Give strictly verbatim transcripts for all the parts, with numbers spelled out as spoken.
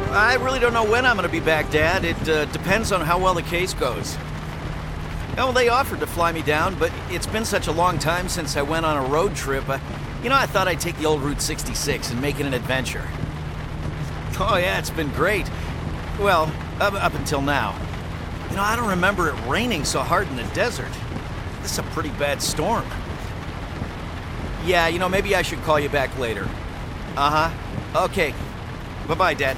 I really don't know when I'm going to be back, Dad. It uh, depends on how well the case goes. Oh, they offered to fly me down, but it's been such a long time since I went on a road trip. Uh, you know, I thought I'd take the old Route sixty-six and make it an adventure. Oh, yeah, it's been great. Well, up, up until now. You know, I don't remember it raining so hard in the desert. This is a pretty bad storm. Yeah, you know, maybe I should call you back later. Uh-huh. Okay. Bye-bye, Dad.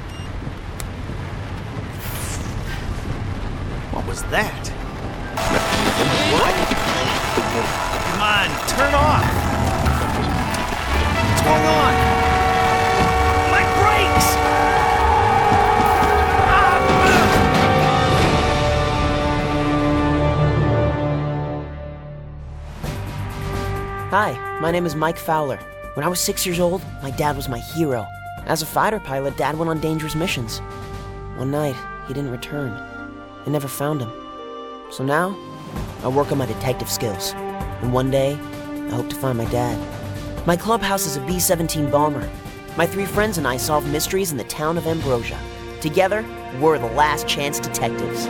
What was that? What? Come on, turn off! What's going on? My brakes! Hi, my name is Mike Fowler. When I was six years old, my dad was my hero. As a fighter pilot, Dad went on dangerous missions. One night, he didn't return. I never found him. So now, I work on my detective skills. And one day, I hope to find my dad. My clubhouse is a B seventeen bomber. My three friends and I solve mysteries in the town of Ambrosia. Together, we're the Last Chance Detectives.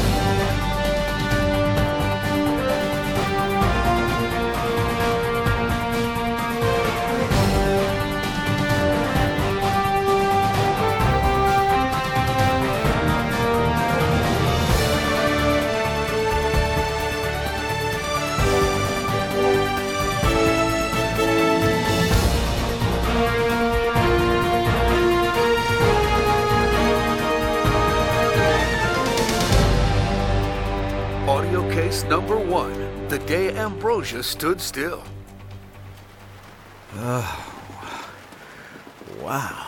Audio case number one, the day Ambrosia stood still. Oh, wow.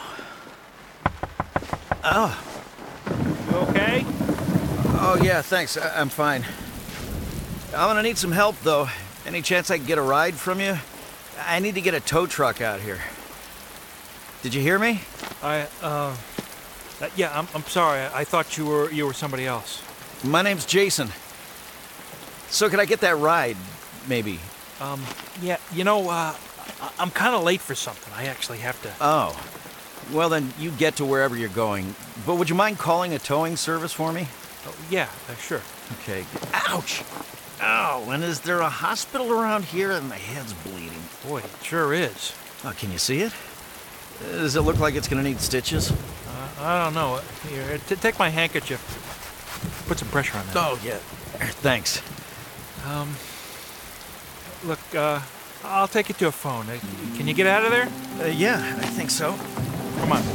Oh. You okay? Oh, yeah, thanks. I- I'm fine. I'm gonna need some help, though. Any chance I can get a ride from you? I need to get a tow truck out here. Did you hear me? I, uh... uh, yeah, I'm, I'm sorry. I thought you were you were somebody else. My name's Jason. So could I get that ride, maybe? Um, yeah, you know, uh, I- I'm kind of late for something. I actually have to... Oh. Well, then you get to wherever you're going. But would you mind calling a towing service for me? Oh, yeah, uh, sure. Okay. Ouch! Ow, and is there a hospital around here? My head's bleeding. Boy, it sure is. Oh, can you see it? Does it look like it's gonna need stitches? Uh, I don't know. Here, t- take my handkerchief. Put some pressure on that. Oh, yeah. Thanks. Um, look, uh, I'll take you to a phone. Uh, Can you get out of there? Uh, yeah, I think so. Come on.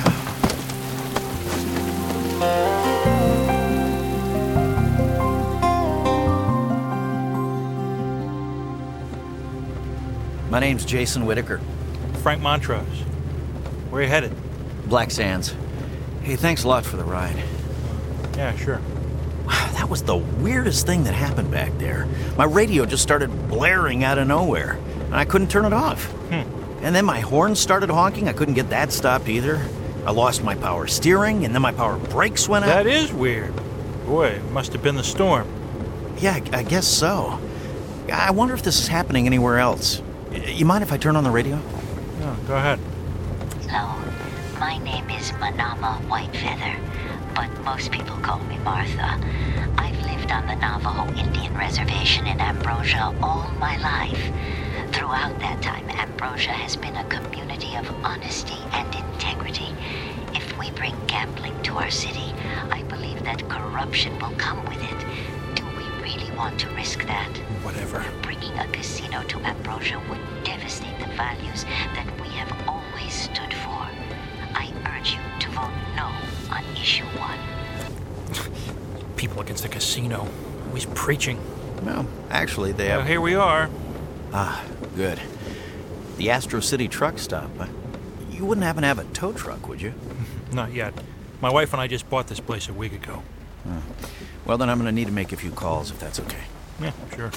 My name's Jason Whitaker. Frank Montrose. Where are you headed? Black Sands. Hey, thanks a lot for the ride. Yeah, sure. Wow, that was the weirdest thing that happened back there. My radio just started blaring out of nowhere, and I couldn't turn it off. Hmm. And then my horn started honking. I couldn't get that stopped either. I lost my power steering, and then my power brakes went out. That is weird. Boy, it must have been the storm. Yeah, I, I guess so. I wonder if this is happening anywhere else. Y- You mind if I turn on the radio? Oh, go ahead. Hello, my name is Manama Whitefeather, but most people call me Martha. I've lived on the Navajo Indian Reservation in Ambrosia all my life. Throughout that time, Ambrosia has been a community of honesty and integrity. If we bring gambling to our city, I believe that corruption will come with it. Do we really want to risk that? Whatever. Bringing a casino to Ambrosia would devastate the values that we have always stood for. I urge you to vote no on issue one. People against the casino. Always preaching. Well, actually, they Well, have... here we are. Ah, good. The Astro City truck stop. Uh, You wouldn't happen to have a tow truck, would you? Not yet. My wife and I just bought this place a week ago. Oh. Well, then I'm going to need to make a few calls, if that's okay. Yeah, sure.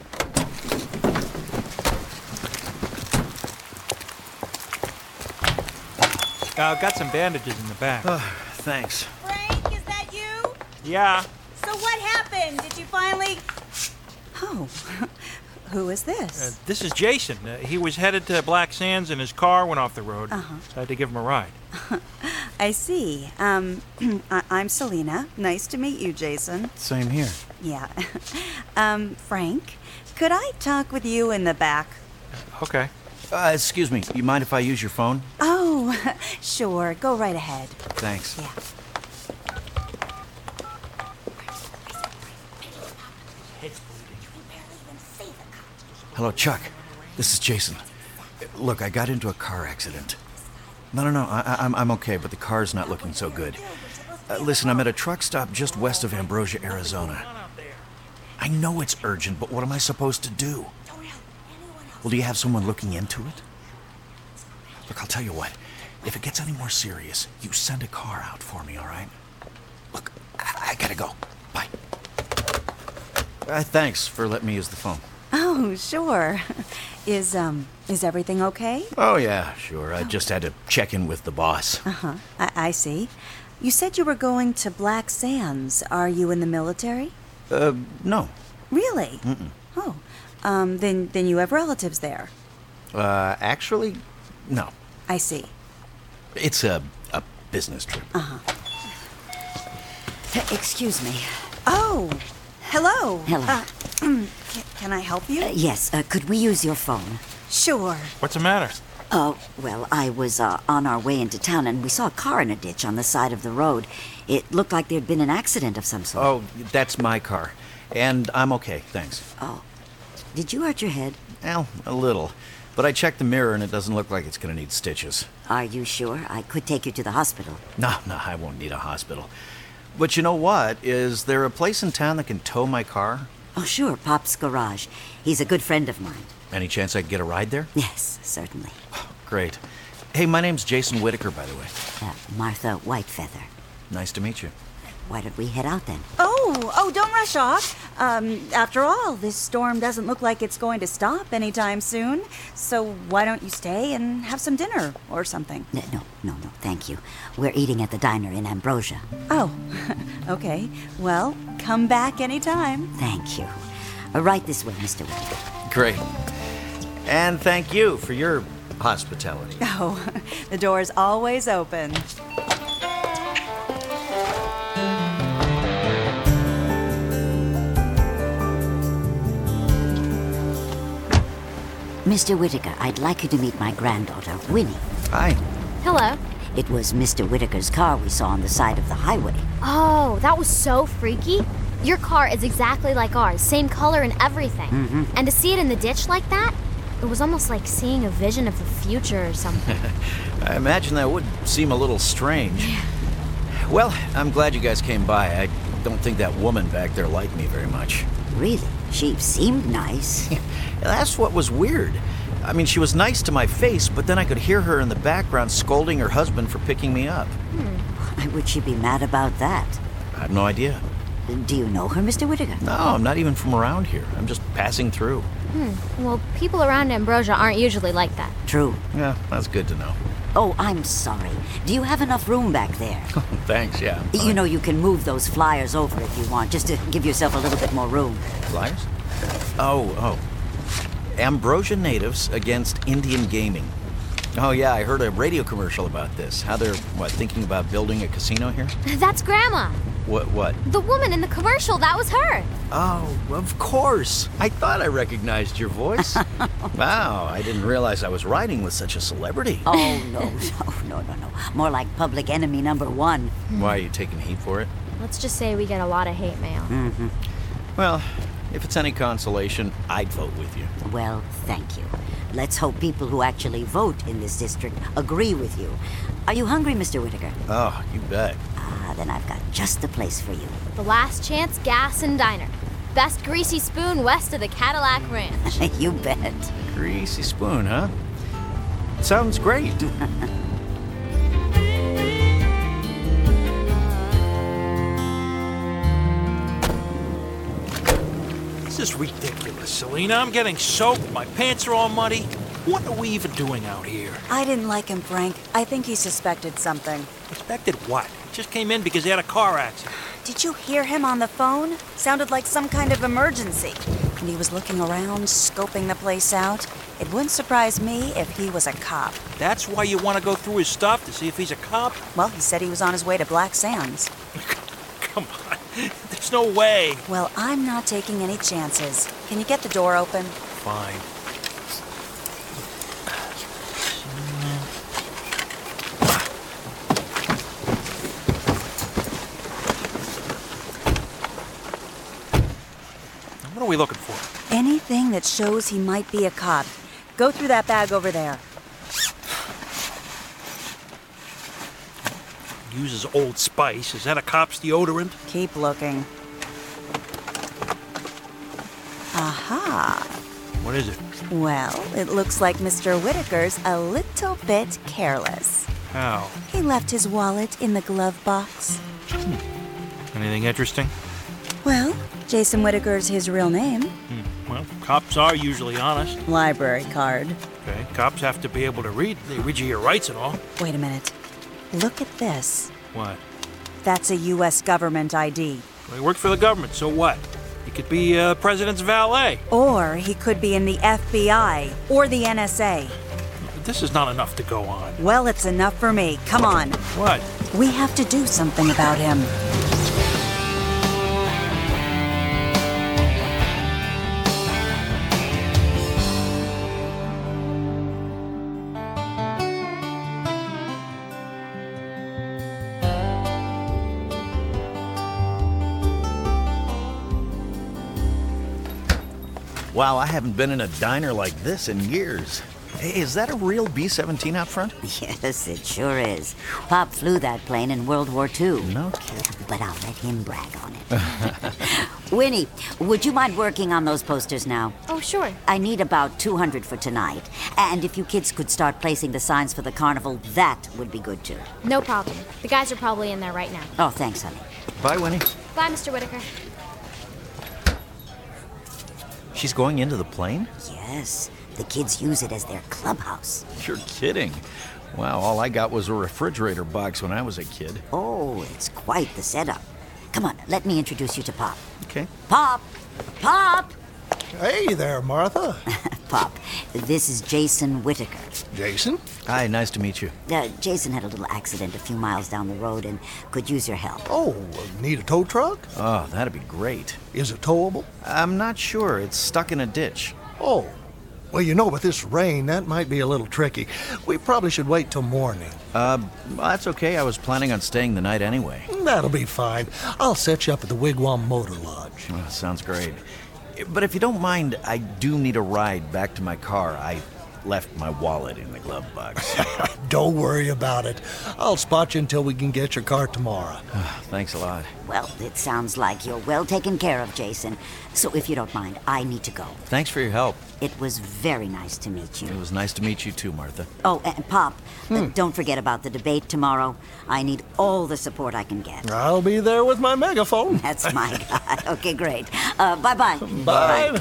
Uh, got some bandages in the back. Oh, thanks. Frank, is that you? Yeah. So what happened? Did you finally... Oh, who is Uh, this? this is Jason. Uh, he was headed to Black Sands and his car went off the road. Uh-huh. So I had to give him a ride. I see. Um, I- I'm Selena. Nice to meet you, Jason. Same here. Yeah. um, Frank, could I talk with you in the back? Okay. Uh, excuse me, you mind if I use your phone? Oh, sure. Go right ahead. Thanks. Yeah. Hello, Chuck. This is Jason. Look, I got into a car accident. No, no, no, I, I, I'm, I'm okay, but the car's not looking so good. Uh, listen, I'm at a truck stop just west of Ambrosia, Arizona. I know it's urgent, but what am I supposed to do? Well, do you have someone looking into it? Look, I'll tell you what. If it gets any more serious, you send a car out for me, all right? Look, I, I gotta go. Bye. Uh, thanks for letting me use the phone. Oh, sure. Is, um, is everything okay? Oh, yeah, sure. I just had to check in with the boss. Uh-huh. I, I see. You said you were going to Black Sands. Are you in the military? Uh, no. Really? Mm-mm. Oh. Um, then, then you have relatives there. Uh, actually, no. I see. It's a, a business trip. Uh-huh. Uh, excuse me. Oh, hello. Hello. Uh, can, can I help you? Uh, yes, uh, could we use your phone? Sure. What's the matter? Oh, well, I was uh, on our way into town and we saw a car in a ditch on the side of the road. It looked like there'd been an accident of some sort. Oh, that's my car. And I'm okay, thanks. Oh. Did you hurt your head? Well, a little. But I checked the mirror and it doesn't look like it's going to need stitches. Are you sure? I could take you to the hospital. No, no, I won't need a hospital. But you know what? Is there a place in town that can tow my car? Oh, sure, Pop's Garage. He's a good friend of mine. Any chance I could get a ride there? Yes, certainly. Great. Hey, my name's Jason Whitaker, by the way. Uh, Martha Whitefeather. Nice to meet you. Why don't we head out then? Oh, oh, don't rush off. Um, after all, this storm doesn't look like it's going to stop anytime soon. So why don't you stay and have some dinner or something? No, no, no, no, thank you. We're eating at the diner in Ambrosia. Oh, okay. Well, come back anytime. Thank you. Uh, right this way, Mister Whitaker. Great. And thank you for your hospitality. Oh, the door's always open. Mister Whitaker, I'd like you to meet my granddaughter, Winnie. Hi. Hello. It was Mister Whitaker's car we saw on the side of the highway. Oh, that was so freaky. Your car is exactly like ours, same color and everything. Mm-hmm. And to see it in the ditch like that, it was almost like seeing a vision of the future or something. I imagine that would seem a little strange. Well, I'm glad you guys came by. I don't think that woman back there liked me very much. Really? She seemed nice. That's what was weird. I mean, she was nice to my face, but then I could hear her in the background scolding her husband for picking me up. Why would she be mad about that? I have no idea. Do you know her, Mister Whitaker? No, I'm not even from around here. I'm just passing through. Hmm. Well, people around Ambrosia aren't usually like that. True. Yeah, that's good to know. Oh, I'm sorry. Do you have enough room back there? Thanks, yeah. You Fine. know, you can move those flyers over if you want, just to give yourself a little bit more room. Flyers? Oh, oh. Ambrosia natives against Indian gaming. Oh, yeah, I heard a radio commercial about this. How they're, what, thinking about building a casino here? That's Grandma. What, what? The woman in the commercial, that was her. Oh, of course. I thought I recognized your voice. Wow, I didn't realize I was riding with such a celebrity. Oh, no, no, no, no, no. More like public enemy number one. Why, are you taking heat for it? Let's just say we get a lot of hate mail. Mm-hmm. Well, if it's any consolation, I'd vote with you. Well, thank you. Let's hope people who actually vote in this district agree with you. Are you hungry, Mister Whitaker? Oh, you bet. Ah, then I've got just the place for you. The Last Chance Gas and Diner. Best greasy spoon west of the Cadillac Ranch. You bet. Greasy spoon, huh? Sounds great. This is ridiculous, Selena. I'm getting soaked. My pants are all muddy. What are we even doing out here? I didn't like him, Frank. I think he suspected something. Expected what? He just came in because he had a car accident. Did you hear him on the phone? Sounded like some kind of emergency. and he was looking around, scoping the place out. It wouldn't surprise me if he was a cop. That's why you want to go through his stuff to see if he's a cop? Well, he said he was on his way to Black Sands. Come on. There's no way. Well, I'm not taking any chances. Can you get the door open? Fine. What are we looking for? Anything that shows he might be a cop. Go through that bag over there. Uses Old Spice. Is that a cop's deodorant? Keep looking. Aha. What is it? Well, it looks like Mister Whitaker's a little bit careless. How? He left his wallet in the glove box. Hmm. Anything interesting? Well, Jason Whitaker's his real name. Hmm. Well, cops are usually honest. Library card. Okay, cops have to be able to read. They read you your rights and all. Wait a minute. Look at this. What? That's a U S government I D. Well, he worked for the government, so what? He could be uh, president's valet. Or he could be in the F B I or the N S A. This is not enough to go on. Well, it's enough for me. Come on. What? We have to do something about him. Wow, I haven't been in a diner like this in years. Hey, is that a real B seventeen out front? Yes, it sure is. Pop flew that plane in World War Two. No kidding. But I'll let him brag on it. Winnie, would you mind working on those posters now? Oh, sure. I need about two hundred for tonight. And if you kids could start placing the signs for the carnival, that would be good too. No problem. The guys are probably in there right now. Oh, thanks, honey. Bye, Winnie. Bye, Mister Whitaker. She's going into the plane? Yes. The kids use it as their clubhouse. You're kidding. Wow, all I got was a refrigerator box when I was a kid. Oh, it's quite the setup. Come on, let me introduce you to Pop. Okay. Pop! Pop! Hey there, Martha. Pop, this is Jason Whitaker. Jason? Hi, nice to meet you. Uh, Jason had a little accident a few miles down the road and could use your help. Oh, need a tow truck? Oh, that'd be great. Is it towable? I'm not sure. It's stuck in a ditch. Oh. Well, you know, with this rain, that might be a little tricky. We probably should wait till morning. Uh, that's okay. I was planning on staying the night anyway. That'll be fine. I'll set you up at the Wigwam Motor Lodge. Oh, sounds great. But if you don't mind, I do need a ride back to my car. I left my wallet in the glove box. Don't worry about it. I'll spot you until we can get your car tomorrow. Thanks a lot. Well, it sounds like you're well taken care of, Jason. So if you don't mind, I need to go. Thanks for your help. It was very nice to meet you. It was nice to meet you too, Martha. Oh, and Pop, Hmm. uh, don't forget about the debate tomorrow. I need all the support I can get. I'll be there with my megaphone. That's my guy. Okay, great. Uh, bye-bye. Bye.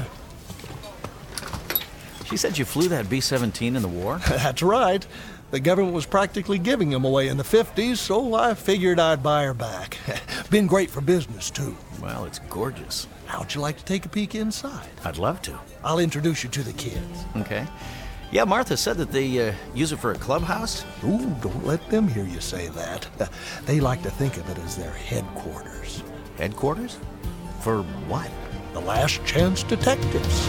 She said you flew that B seventeen in the war? That's right. The government was practically giving them away in the fifties, so I figured I'd buy her back. Been great for business, too. Well, it's gorgeous. How'd you like to take a peek inside? I'd love to. I'll introduce you to the kids. Okay. Yeah, Martha said that they uh, use it for a clubhouse. Ooh, don't let them hear you say that. They like to think of it as their headquarters. Headquarters? For what? The Last Chance Detectives.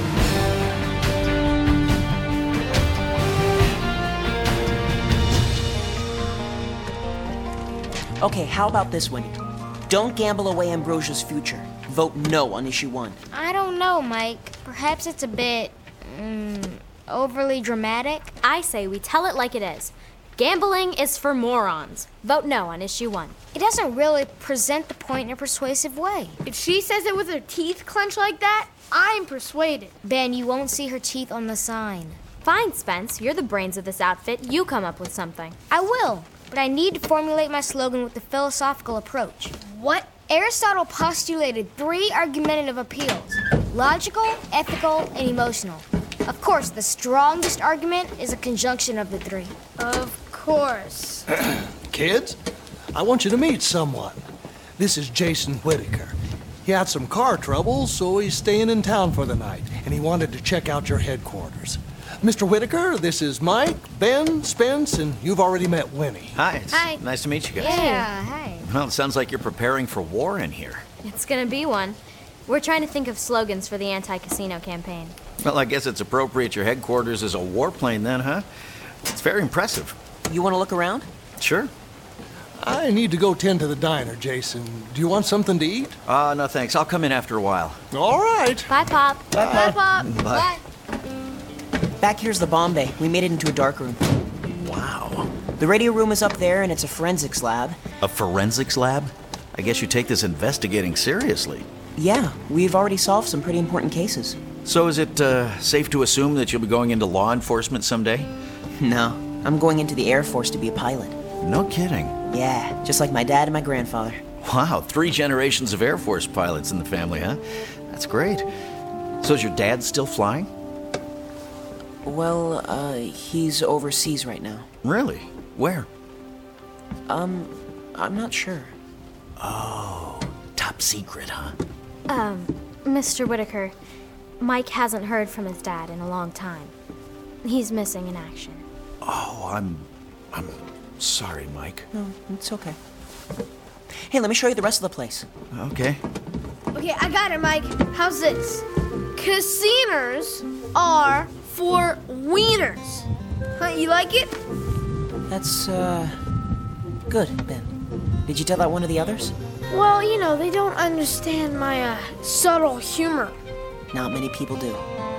Okay, how about this, Winnie? Don't gamble away Ambrosia's future. Vote no on issue one. I don't know, Mike. Perhaps it's a bit, mm, overly dramatic. I say we tell it like it is. Gambling is for morons. Vote no on issue one. It doesn't really present the point in a persuasive way. If she says it with her teeth clenched like that, I'm persuaded. Ben, you won't see her teeth on the sign. Fine, Spence. You're the brains of this outfit. You come up with something. I will, but I need to formulate my slogan with a philosophical approach. What? Aristotle postulated three argumentative appeals: logical, ethical, and emotional. Of course, the strongest argument is a conjunction of the three. Of course. Kids, I want you to meet someone. This is Jason Whitaker. He had some car trouble, so he's staying in town for the night, and he wanted to check out your headquarters. Mister Whitaker, this is Mike, Ben, Spence, and you've already met Winnie. Hi. It's Hi. Nice to meet you guys. Yeah, hi. Well, it sounds like you're preparing for war in here. It's gonna be one. We're trying to think of slogans for the anti-casino campaign. Well, I guess it's appropriate your headquarters is a warplane then, huh? It's very impressive. You want to look around? Sure. I need to go tend to the diner, Jason. Do you want something to eat? Uh, no thanks. I'll come in after a while. All right. Bye, Pop. Bye, Bye, Pop. Pop. Bye. Back here's the bomb bay. We made it into a dark room. Wow. The radio room is up there, and it's a forensics lab. A forensics lab? I guess you take this investigating seriously. Yeah, we've already solved some pretty important cases. So is it uh, safe to assume that you'll be going into law enforcement someday? No, I'm going into the Air Force to be a pilot. No kidding. Yeah, just like my dad and my grandfather. Wow, three generations of Air Force pilots in the family, huh? That's great. So is your dad still flying? Well, uh, he's overseas right now. Really? Where? Um, I'm not sure. Oh, top secret, huh? Um, Mister Whitaker, Mike hasn't heard from his dad in a long time. He's missing in action. Oh, I'm... I'm sorry, Mike. No, it's okay. Hey, let me show you the rest of the place. Okay. Okay, I got it, Mike. How's this? Casinos are for wieners. Huh, you like it? That's, uh... good, Ben. Did you tell that one of the others? Well, you know, they don't understand my, uh, subtle humor. Not many people do.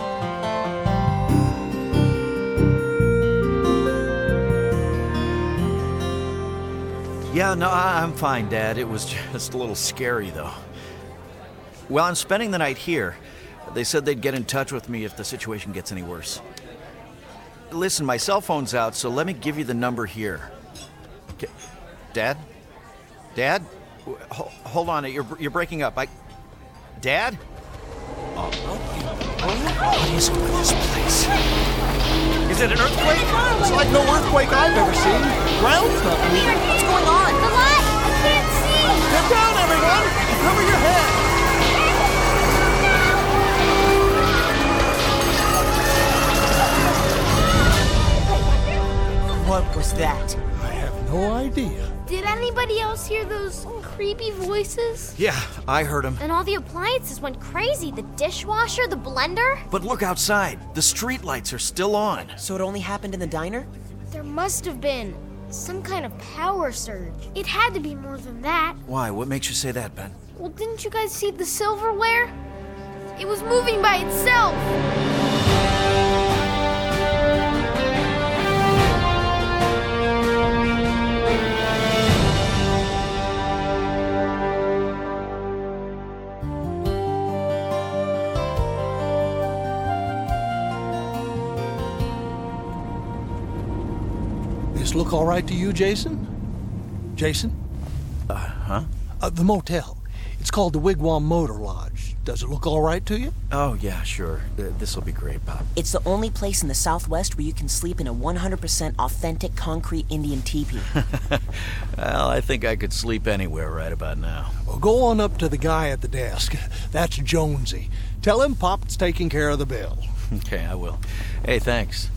Yeah, no, I- I'm fine, Dad. It was just a little scary, though. Well, I'm spending the night here. They said they'd get in touch with me if the situation gets any worse. Listen, my cell phone's out, so let me give you the number here. Okay. Dad? Dad? Ho- hold on, you're, you're breaking up. I... Dad? Oh. What is with this place? Is it an earthquake? It's like no earthquake I've ever seen. Ground's not moving. What's going on? The what? I can't see! Get down, everyone! Cover your head! What was that? I have no idea. Did anybody else hear those creepy voices? Yeah, I heard him. And all the appliances went crazy. The dishwasher, the blender. But look outside. The streetlights are still on. So it only happened in the diner? There must have been some kind of power surge. It had to be more than that. Why? What makes you say that, Ben? Well, didn't you guys see the silverware? It was moving by itself. This look all right to you, Jason? Jason? Uh, huh? Uh, the motel. It's called the Wigwam Motor Lodge. Does it look all right to you? Oh, yeah, sure. Uh, this'll be great, Bob. It's the only place in the Southwest where you can sleep in a one hundred percent authentic concrete Indian teepee. Well, I think I could sleep anywhere right about now. Well, go on up to the guy at the desk. That's Jonesy. Tell him Pop's taking care of the bill. Okay, I will. Hey, thanks.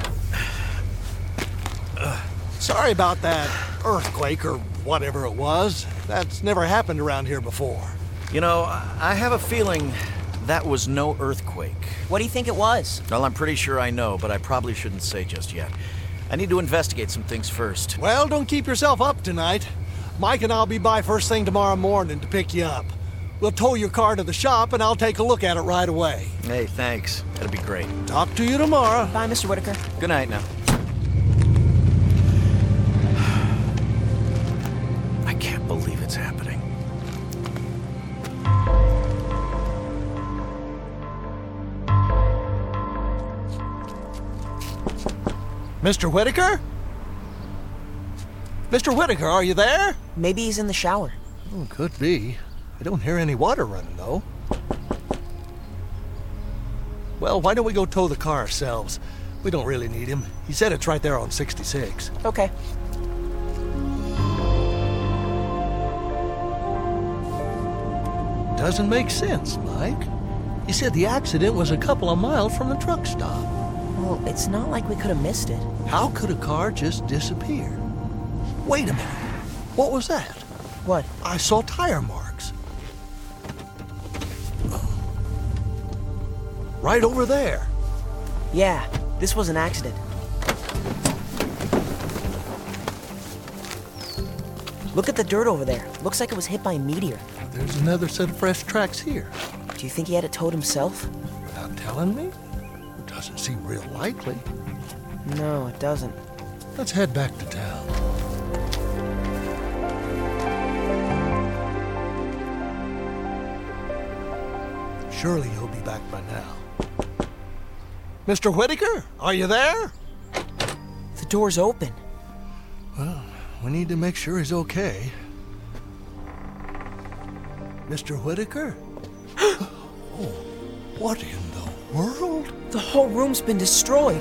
Sorry about that earthquake or whatever it was. That's never happened around here before. You know, I have a feeling that was no earthquake. What do you think it was? Well, I'm pretty sure I know, but I probably shouldn't say just yet. I need to investigate some things first. Well, don't keep yourself up tonight. Mike and I'll be by first thing tomorrow morning to pick you up. We'll tow your car to the shop and I'll take a look at it right away. Hey, thanks. That'd be great. Talk to you tomorrow. Bye, Mister Whitaker. Good night now. I can't believe it's happening. Mister Whitaker? Mister Whitaker, are you there? Maybe he's in the shower. Oh, could be. I don't hear any water running, though. Well, why don't we go tow the car ourselves? We don't really need him. He said it's right there on sixty-six. Okay. doesn't make sense, Mike. You said the accident was a couple of miles from the truck stop. Well, it's not like we could have missed it. How could a car just disappear? Wait a minute. What was that? What? I saw tire marks. Right over there. Yeah, this was an accident. Look at the dirt over there. Looks like it was hit by a meteor. There's another set of fresh tracks here. Do you think he had it towed himself? Without telling me? It doesn't seem real likely. No, it doesn't. Let's head back to town. Surely he'll be back by now. Mister Whitaker, are you there? The door's open. Well, we need to make sure he's okay. Mister Whitaker? Oh, what in the world? The whole room's been destroyed.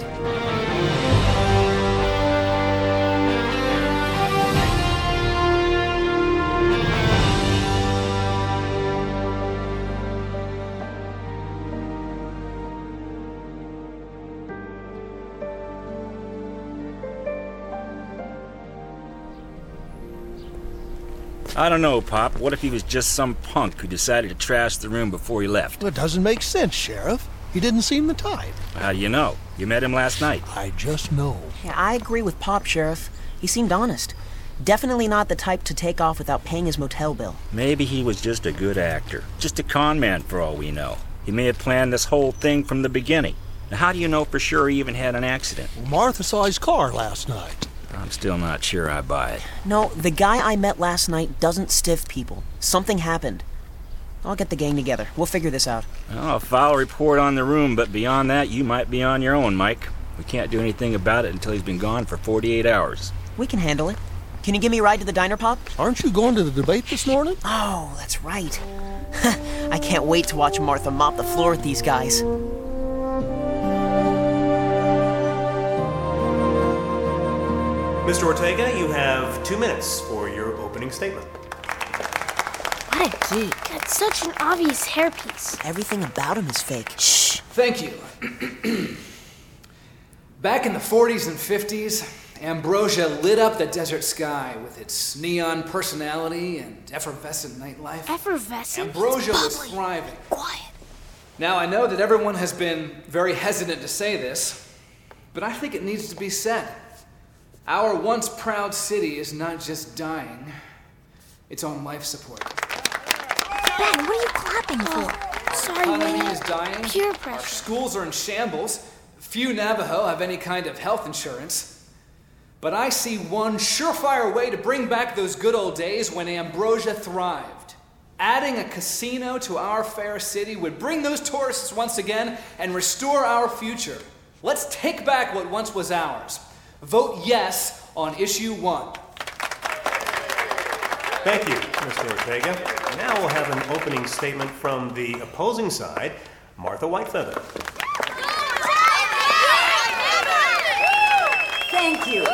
I don't know, Pop. What if he was just some punk who decided to trash the room before he left? Well, it doesn't make sense, Sheriff. He didn't seem the type. How do you know? You met him last night. I just know. Yeah, I agree with Pop, Sheriff. He seemed honest. Definitely not the type to take off without paying his motel bill. Maybe he was just a good actor. Just a con man for all we know. He may have planned this whole thing from the beginning. Now, how do you know for sure he even had an accident? Well, Martha saw his car last night. I'm still not sure I buy it. No, the guy I met last night doesn't stiff people. Something happened. I'll get the gang together. We'll figure this out. Well, I'll file a report on the room, but beyond that, you might be on your own, Mike. We can't do anything about it until he's been gone for forty-eight hours. We can handle it. Can you give me a ride to the diner, Pop? Aren't you going to the debate this morning? Oh, that's right. I can't wait to watch Martha mop the floor with these guys. Mister Ortega, you have two minutes for your opening statement. What a geek. Got such an obvious hairpiece. Everything about him is fake. Shh. Thank you. Back in the forties and fifties, Ambrosia lit up the desert sky with its neon personality and effervescent nightlife. Effervescent? Ambrosia was thriving. Quiet. Now, I know that everyone has been very hesitant to say this, but I think it needs to be said. Our once proud city is not just dying, it's on life support. Ben, what are you clapping for? Sorry, economy William. is dying. Peer pressure. Our schools are in shambles. Few Navajo have any kind of health insurance. But I see one surefire way to bring back those good old days when Ambrosia thrived. Adding a casino to our fair city would bring those tourists once again and restore our future. Let's take back what once was ours. Vote yes on issue one. Thank you, Mister Ortega. Now we'll have an opening statement from the opposing side, Martha Whitefeather. Thank you.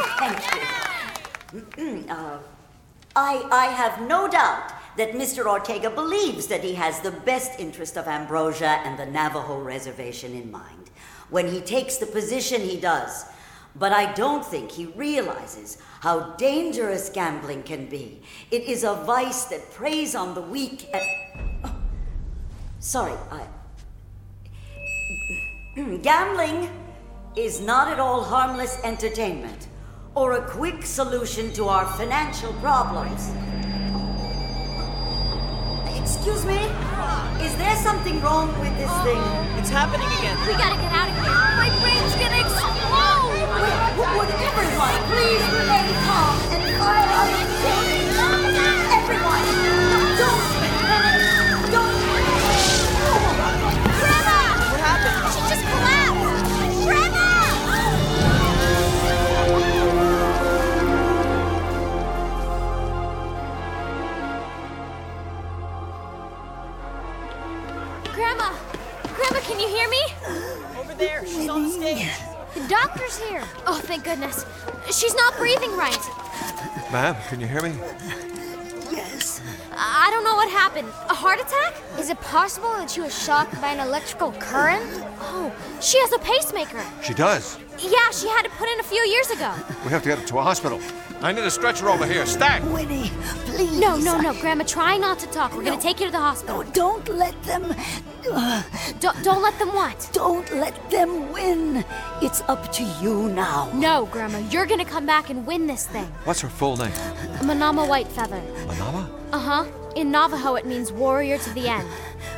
Thank you. uh, I, I have no doubt that Mister Ortega believes that he has the best interest of Ambrosia and the Navajo Reservation in mind when he takes the position he does. But I don't think he realizes how dangerous gambling can be. It is a vice that preys on the weak and... Oh, sorry, I... Gambling is not at all harmless entertainment or a quick solution to our financial problems. Excuse me? Is there something wrong with this thing? It's happening again. We gotta get out of here. My brain's gonna explode! Would, would everyone please remain calm and fire on the Everyone! Don't panic! Don't Grandma! What happened? She just collapsed! Grandma! Grandma! Grandma, can you hear me? Over there. She's on the stage. The doctor's here. Oh, thank goodness. She's not breathing right. Ma'am, can you hear me? Yes. I don't know what happened. A heart attack? Is it possible that she was shocked by an electrical current? Oh, she has a pacemaker. She does. Yeah, she had it put in a few years ago. We have to get her to a hospital. I need a stretcher over here. Stack! Winnie, please. No, no, no, Grandma, try not to talk. We're no. gonna take you to the hospital. No, don't let them... Uh, don't, don't let them what? Don't let them win. It's up to you now. No, Grandma, you're gonna come back and win this thing. What's her full name? Manama Whitefeather. Manama? Uh-huh. In Navajo, it means warrior to the end.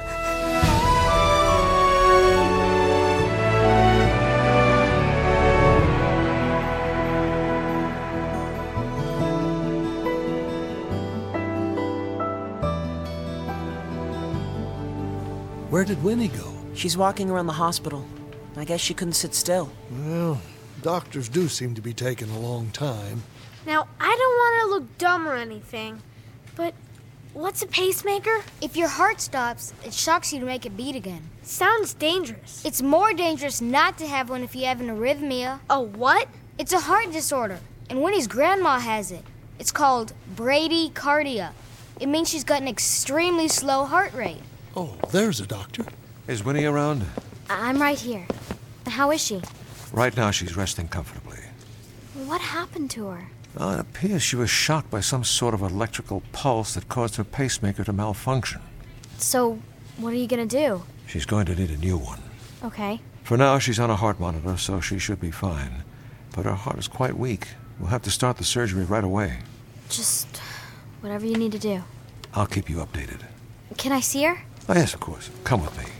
Where did Winnie go? She's walking around the hospital. I guess she couldn't sit still. Well, doctors do seem to be taking a long time. Now, I don't want to look dumb or anything, but what's a pacemaker? If your heart stops, it shocks you to make it beat again. Sounds dangerous. It's more dangerous not to have one if you have an arrhythmia. A what? It's a heart disorder, and Winnie's grandma has it. It's called bradycardia. It means she's got an extremely slow heart rate. Oh, there's a doctor. Is Winnie around? I'm right here. How is she? Right now, she's resting comfortably. What happened to her? Well, it appears she was shocked by some sort of electrical pulse that caused her pacemaker to malfunction. So, what are you gonna do? She's going to need a new one. Okay. For now, she's on a heart monitor, so she should be fine. But her heart is quite weak. We'll have to start the surgery right away. Just whatever you need to do. I'll keep you updated. Can I see her? Oh, yes, of course. Come with me.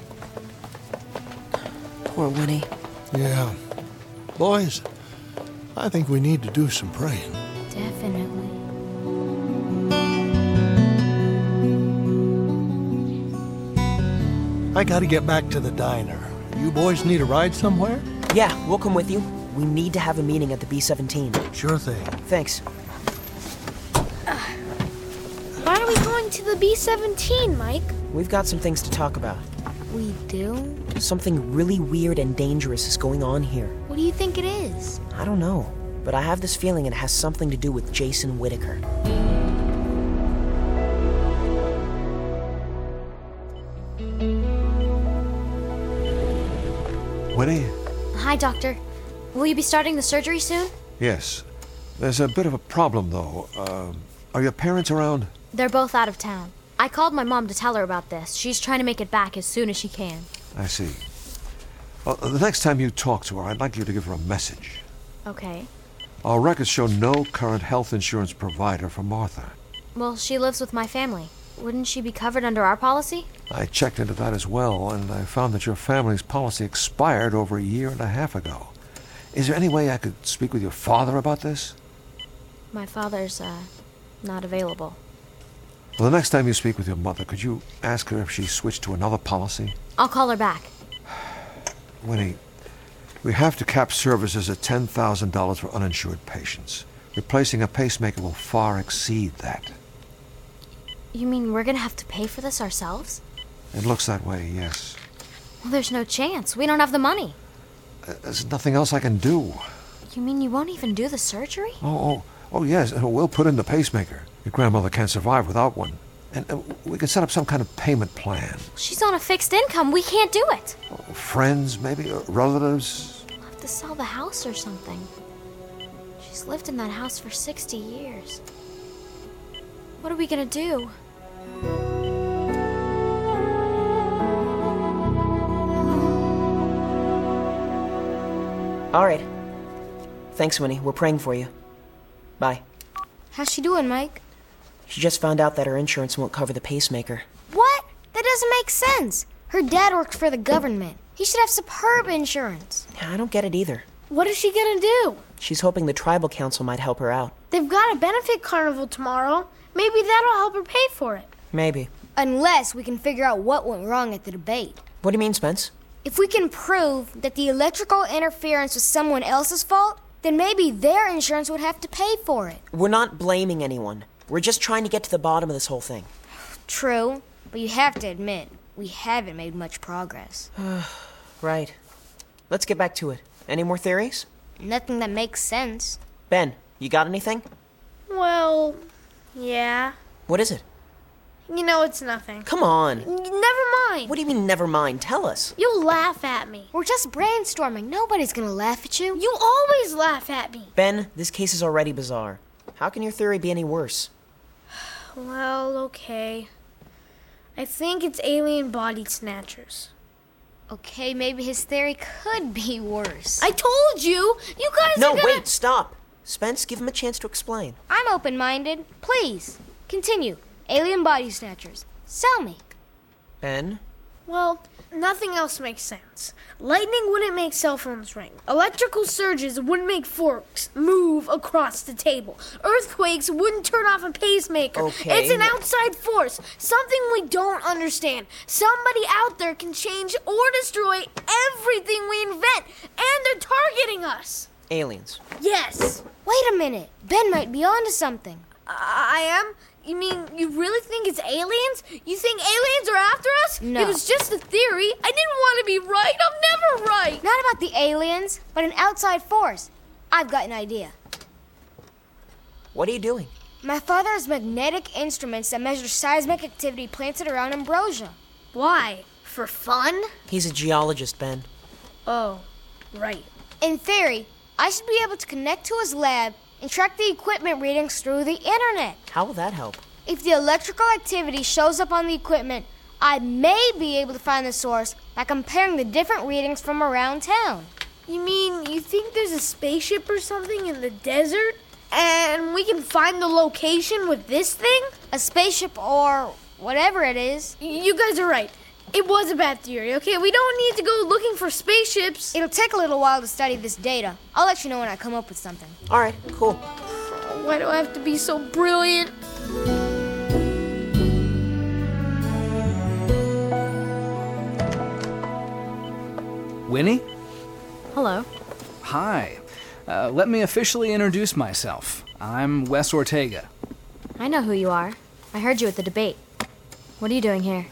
Poor Winnie. Yeah. Boys, I think we need to do some praying. Definitely. I gotta get back to the diner. You boys need a ride somewhere? Yeah, we'll come with you. We need to have a meeting at the B seventeen. Sure thing. Thanks. Uh, why are we going to the B seventeen, Mike? We've got some things to talk about. We do? Something really weird and dangerous is going on here. What do you think it is? I don't know, but I have this feeling it has something to do with Jason Whittaker. Winnie? Hi, Doctor. Will you be starting the surgery soon? Yes. There's a bit of a problem, though. Uh, are your parents around? They're both out of town. I called my mom to tell her about this. She's trying to make it back as soon as she can. I see. Well, the next time you talk to her, I'd like you to give her a message. Okay. Our records show no current health insurance provider for Martha. Well, she lives with my family. Wouldn't she be covered under our policy? I checked into that as well, and I found that your family's policy expired over a year and a half ago. Is there any way I could speak with your father about this? My father's, uh, not available. Well, the next time you speak with your mother, could you ask her if she switched to another policy? I'll call her back. Winnie, we have to cap services at ten thousand dollars for uninsured patients. Replacing a pacemaker will far exceed that. You mean we're gonna have to pay for this ourselves? It looks that way, yes. Well, there's no chance. We don't have the money. Uh, there's nothing else I can do. You mean you won't even do the surgery? Oh, oh, oh yes, we'll put in the pacemaker. Your grandmother can't survive without one. And uh, we can set up some kind of payment plan. She's on a fixed income. We can't do it. Oh, friends, maybe, or relatives. We'll have to sell the house or something. She's lived in that house for sixty years. What are we gonna do? All right. Thanks, Winnie. We're praying for you. Bye. How's she doing, Mike? She just found out that her insurance won't cover the pacemaker. What? That doesn't make sense. Her dad works for the government. He should have superb insurance. I don't get it either. What is she gonna do? She's hoping the tribal council might help her out. They've got a benefit carnival tomorrow. Maybe that'll help her pay for it. Maybe. Unless we can figure out what went wrong at the debate. What do you mean, Spence? If we can prove that the electrical interference was someone else's fault, then maybe their insurance would have to pay for it. We're not blaming anyone. We're just trying to get to the bottom of this whole thing. True, but you have to admit, we haven't made much progress. Right. Let's get back to it. Any more theories? Nothing that makes sense. Ben, you got anything? Well, yeah. What is it? You know, it's nothing. Come on. Never mind. What do you mean, never mind? Tell us. You'll laugh at me. We're just brainstorming. Nobody's gonna laugh at you. You always laugh at me. Ben, this case is already bizarre. How can your theory be any worse? Well, okay. I think it's alien body snatchers. Okay, maybe his theory could be worse. I told you! You guys No, are gonna... wait, stop. Spence, give him a chance to explain. I'm open-minded. Please, continue. Alien body snatchers. Sell me. Ben? Well, nothing else makes sense. Lightning wouldn't make cell phones ring. Electrical surges wouldn't make forks move across the table. Earthquakes wouldn't turn off a pacemaker. Okay. It's an outside force, something we don't understand. Somebody out there can change or destroy everything we invent, and they're targeting us. Aliens. Yes. Wait a minute. Ben might be onto something. I, I am? You mean you really think it's aliens? You think aliens are after us? No. It was just a theory. I didn't want to be right. I'm never right. Not about the aliens, but an outside force. I've got an idea. What are you doing? My father has magnetic instruments that measure seismic activity planted around Ambrosia. Why? For fun? He's a geologist, Ben. Oh, right. In theory, I should be able to connect to his lab and track the equipment readings through the internet. How will that help? If the electrical activity shows up on the equipment, I may be able to find the source by comparing the different readings from around town. You mean you think there's a spaceship or something in the desert? And we can find the location with this thing? A spaceship or whatever it is. You guys are right. It was a bad theory, okay? We don't need to go looking for spaceships. It'll take a little while to study this data. I'll let you know when I come up with something. All right, cool. Why do I have to be so brilliant? Winnie? Hello. Hi. Uh, let me officially introduce myself. I'm Wes Ortega. I know who you are. I heard you at the debate. What are you doing here?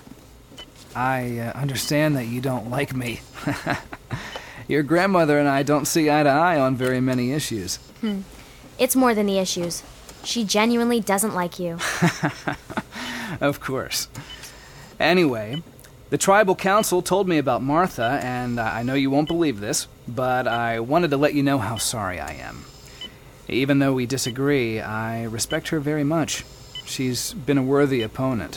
I uh, understand that you don't like me. Your grandmother and I don't see eye to eye on very many issues. Hmm. It's more than the issues. She genuinely doesn't like you. Of course. Anyway, the tribal council told me about Martha, and I know you won't believe this, but I wanted to let you know how sorry I am. Even though we disagree, I respect her very much. She's been a worthy opponent.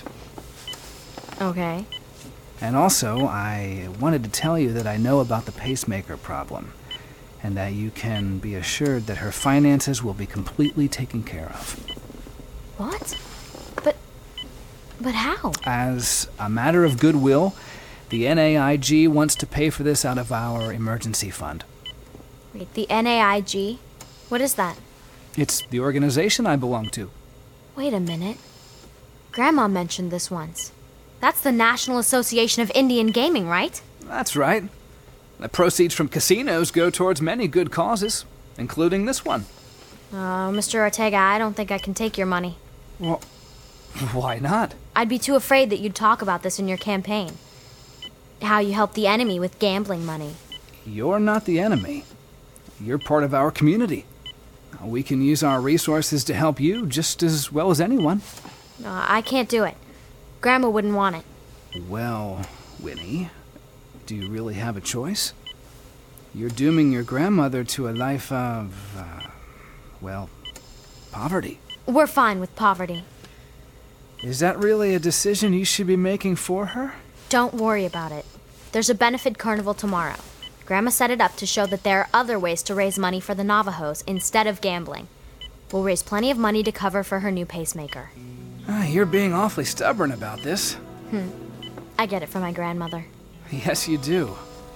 Okay. And also, I wanted to tell you that I know about the pacemaker problem, and that you can be assured that her finances will be completely taken care of. What? But... but how? As a matter of goodwill, the N A I G wants to pay for this out of our emergency fund. Wait, the N A I G? What is that? It's the organization I belong to. Wait a minute. Grandma mentioned this once. That's the National Association of Indian Gaming, right? That's right. The proceeds from casinos go towards many good causes, including this one. Oh, Mister Ortega, I don't think I can take your money. Well, why not? I'd be too afraid that you'd talk about this in your campaign. How you help the enemy with gambling money. You're not the enemy. You're part of our community. We can use our resources to help you just as well as anyone. Uh, I can't do it. Grandma wouldn't want it. Well, Winnie, do you really have a choice? You're dooming your grandmother to a life of, uh, well, poverty. We're fine with poverty. Is that really a decision you should be making for her? Don't worry about it. There's a benefit carnival tomorrow. Grandma set it up to show that there are other ways to raise money for the Navajos instead of gambling. We'll raise plenty of money to cover for her new pacemaker. Ah, you're being awfully stubborn about this. Hmm. I get it from my grandmother. Yes, you do.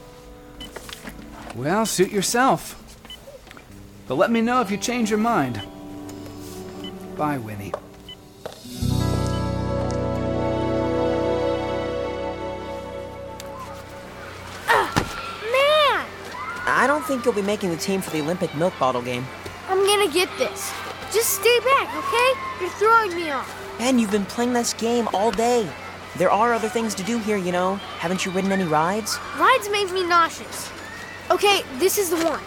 Well, suit yourself. But let me know if you change your mind. Bye, Winnie. Man! I don't think you'll be making the team for the Olympic milk bottle game. I'm gonna get this. Just stay back, okay? You're throwing me off. Ben, you've been playing this game all day. There are other things to do here, you know. Haven't you ridden any rides? Rides make me nauseous. Okay, this is the one.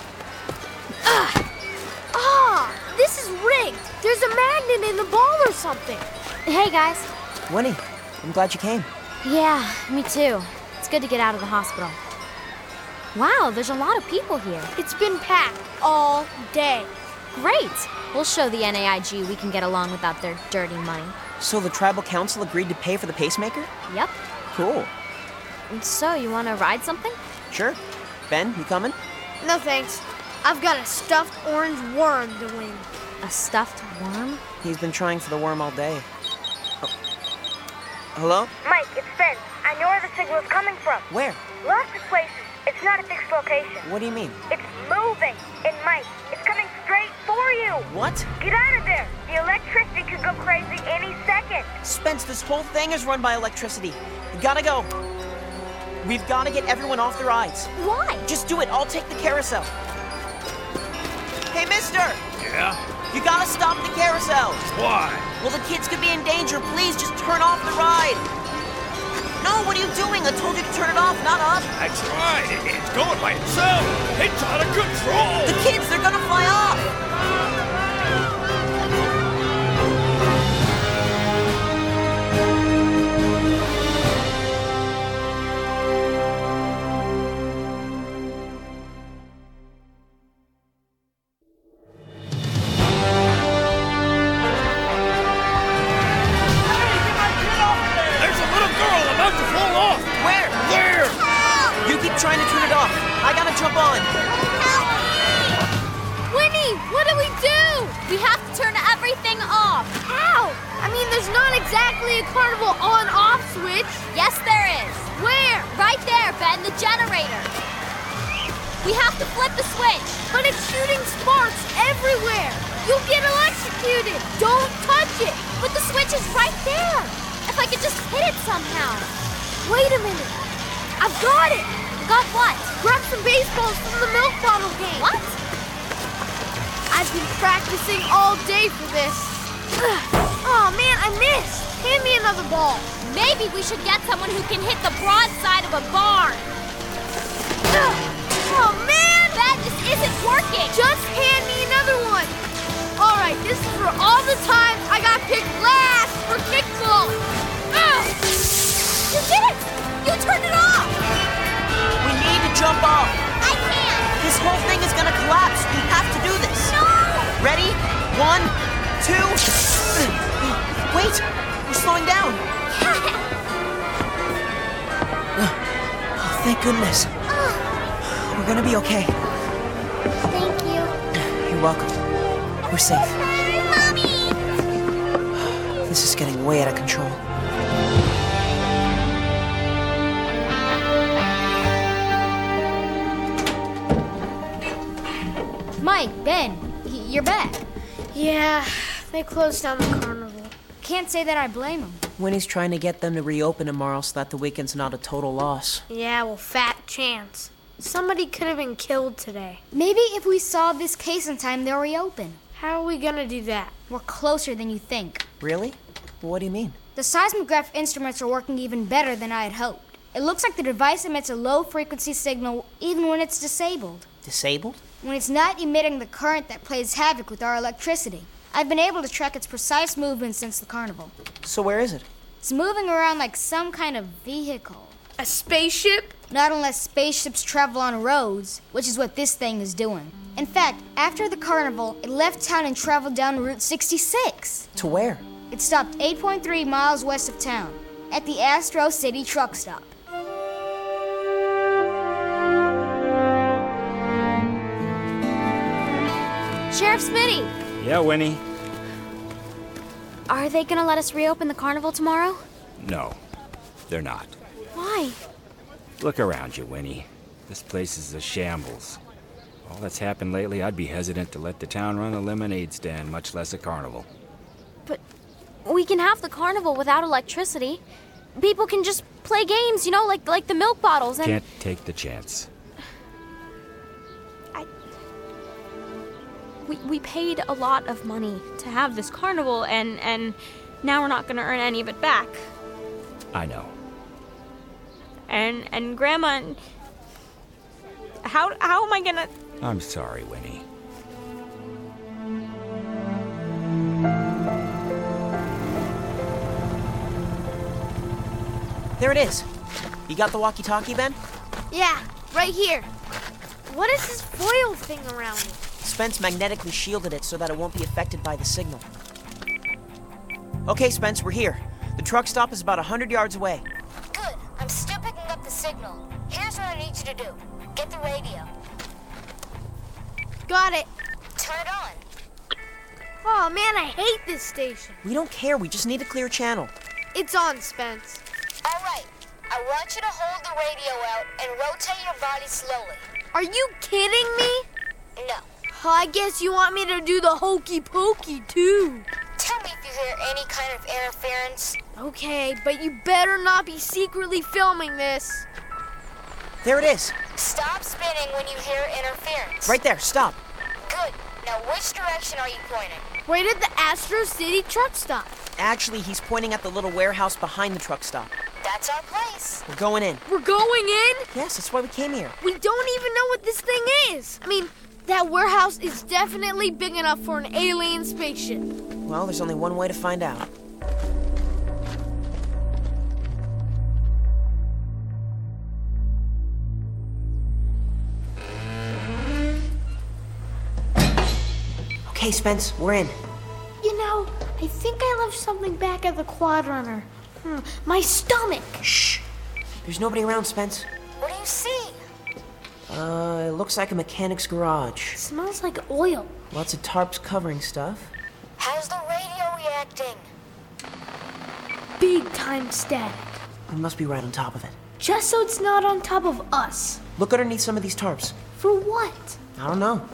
Ah! Ah! This is rigged. There's a magnet in the ball or something. Hey, guys. Winnie, I'm glad you came. Yeah, me too. It's good to get out of the hospital. Wow, there's a lot of people here. It's been packed all day. Great. We'll show the N A I G we can get along without their dirty money. So the tribal council agreed to pay for the pacemaker? Yep. Cool. So, you want to ride something? Sure. Ben, you coming? No thanks. I've got a stuffed orange worm to win. A stuffed worm? He's been trying for the worm all day. Oh. Hello? Mike, it's Ben. I know where the signal's coming from. Where? Lots of places. It's not a fixed location. What do you mean? It's moving. And Mike, it's coming straight for you. What? Get out of there. The electricity could go crazy any second. Spence, this whole thing is run by electricity. We gotta go. We've gotta get everyone off the rides. Why? Just do it. I'll take the carousel. Hey, mister! Yeah? You gotta stop the carousel. Why? Well, the kids could be in danger. Please, just turn off the ride. No, what are you doing? I told you to turn it off, not up. That's right. It, it's going by itself. It's out of control. The kids, they're gonna fly off. Trying to turn it off. I gotta jump on. Help me! Winnie, what do we do? We have to turn everything off. How? I mean, there's not exactly a carnival on-off switch. Yes, there is. Where? Right there, Ben, the generator. We have to flip the switch. But it's shooting sparks everywhere. You'll get electrocuted. Don't touch it. But the switch is right there. If I could just hit it somehow. Wait a minute. I've got it. Got what? Grab some baseballs from the milk bottle game. What? I've been practicing all day for this. Oh man, I missed. Hand me another ball. Maybe we should get someone who can hit the broadside of a barn. Oh man! Ben, this isn't working. Just hand me another one. All right, this is for all the times I got picked last for kickball. You did it! You turned it off! We need to jump off. I can't. This whole thing is gonna collapse. We have to do this. No! Ready? One, two. Wait, we're slowing down. Oh, thank goodness. We're gonna be okay. Thank you. You're welcome. We're safe. Mommy! This is getting way out of control. Mike, Ben, you're back. Yeah, they closed down the carnival. Can't say that I blame them. Winnie's trying to get them to reopen tomorrow so that the weekend's not a total loss. Yeah, well, fat chance. Somebody could have been killed today. Maybe if we solve this case in time, they'll reopen. How are we gonna do that? We're closer than you think. Really? What do you mean? The seismograph instruments are working even better than I had hoped. It looks like the device emits a low-frequency signal even when it's disabled. Disabled? When it's not emitting the current that plays havoc with our electricity. I've been able to track its precise movement since the carnival. So where is it? It's moving around like some kind of vehicle. A spaceship? Not unless spaceships travel on roads, which is what this thing is doing. In fact, after the carnival, it left town and traveled down Route sixty-six. To where? It stopped eight point three miles west of town, at the Astro City truck stop. Sheriff Smitty! Yeah, Winnie? Are they gonna let us reopen the carnival tomorrow? No, they're not. Why? Look around you, Winnie. This place is a shambles. All that's happened lately, I'd be hesitant to let the town run a lemonade stand, much less a carnival. But we can have the carnival without electricity. People can just play games, you know, like like the milk bottles and... Can't take the chance. I... We, we paid a lot of money to have this carnival, and, and now we're not going to earn any of it back. I know. And and Grandma... How, how am I going to... I'm sorry, Winnie. There it is. You got the walkie-talkie, Ben? Yeah, right here. What is this foil thing around it? Spence magnetically shielded it so that it won't be affected by the signal. Okay, Spence, we're here. The truck stop is about one hundred yards away. Good. I'm still picking up the signal. Here's what I need you to do. Get the radio. Got it. Turn it on. Oh man, I hate this station. We don't care. We just need a clear channel. It's on, Spence. All right. I want you to hold the radio out and rotate your body slowly. Are you kidding me? No. I guess you want me to do the hokey pokey too. Tell me if you hear any kind of interference. Okay, but you better not be secretly filming this. There it is. Stop spinning when you hear interference. Right there. Stop. Good. Now which direction are you pointing? Right at the Astro City truck stop. Actually, he's pointing at the little warehouse behind the truck stop. That's our place. We're going in. We're going in? Yes, that's why we came here. We don't even know what this thing is. I mean, that warehouse is definitely big enough for an alien spaceship. Well, there's only one way to find out. Okay, Spence, we're in. You know, I think I left something back at the Quadrunner. Hmm, my stomach. Shh. There's nobody around, Spence. What do you see? Uh, it looks like a mechanic's garage. It smells like oil. Lots of tarps covering stuff. How's the radio reacting? Big time static. We must be right on top of it. Just so it's not on top of us. Look underneath some of these tarps. For what? I don't know.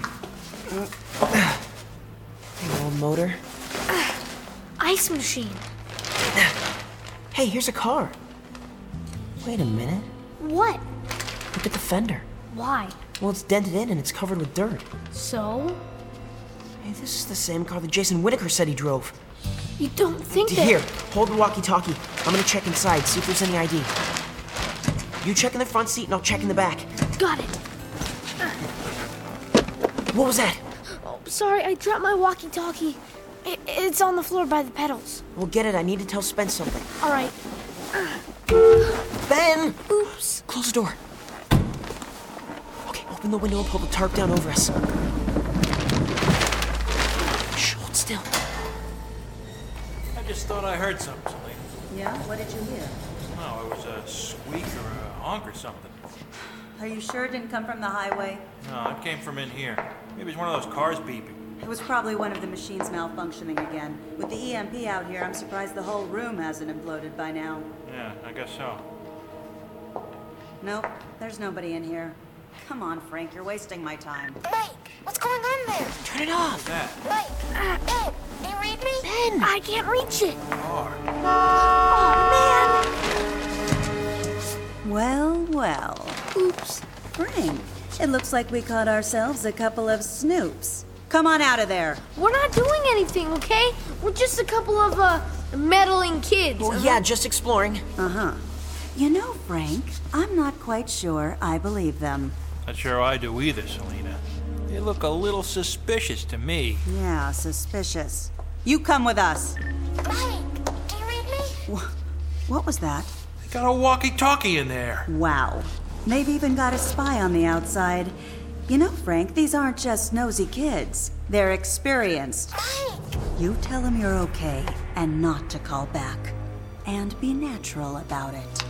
Hey, old motor. Ice machine. Hey, here's a car. Wait a minute. What? Look at the fender. Why? Well, it's dented in and it's covered with dirt. So? Hey, this is the same car that Jason Whitaker said he drove. You don't think that... Here, hold the walkie-talkie. I'm gonna check inside, see if there's any I D. You check in the front seat and I'll check in the back. Got it. What was that? Oh, sorry, I dropped my walkie-talkie. It, it's on the floor by the pedals. Well, get it. I need to tell Spence something. All right. Ben! Oops. Close the door. Okay, open the window and pull the tarp down over us. Shh, hold still. I just thought I heard something, Selena. Yeah? What did you hear? No, it was a squeak or a honk or something. Are you sure it didn't come from the highway? No, it came from in here. Maybe it's one of those cars beeping. It was probably one of the machines malfunctioning again. With the E M P out here, I'm surprised the whole room hasn't imploded by now. Yeah, I guess so. Nope, there's nobody in here. Come on, Frank, you're wasting my time. Mike, what's going on there? Turn it off. What's that? Mike, uh, Ben, do you read me? Ben, I can't reach it. Car. Oh, Well, well. Oops. Frank, it looks like we caught ourselves a couple of snoops. Come on out of there. We're not doing anything, okay? We're just a couple of, uh, meddling kids. Well, yeah, just exploring. Uh-huh. You know, Frank, I'm not quite sure I believe them. Not sure I do either, Selena. They look a little suspicious to me. Yeah, suspicious. You come with us. Mike, do you read me? Wh- What was that? They got a walkie-talkie in there. Wow. They've even got a spy on the outside. You know, Frank, these aren't just nosy kids. They're experienced. Mike! You tell them you're okay and not to call back. And be natural about it.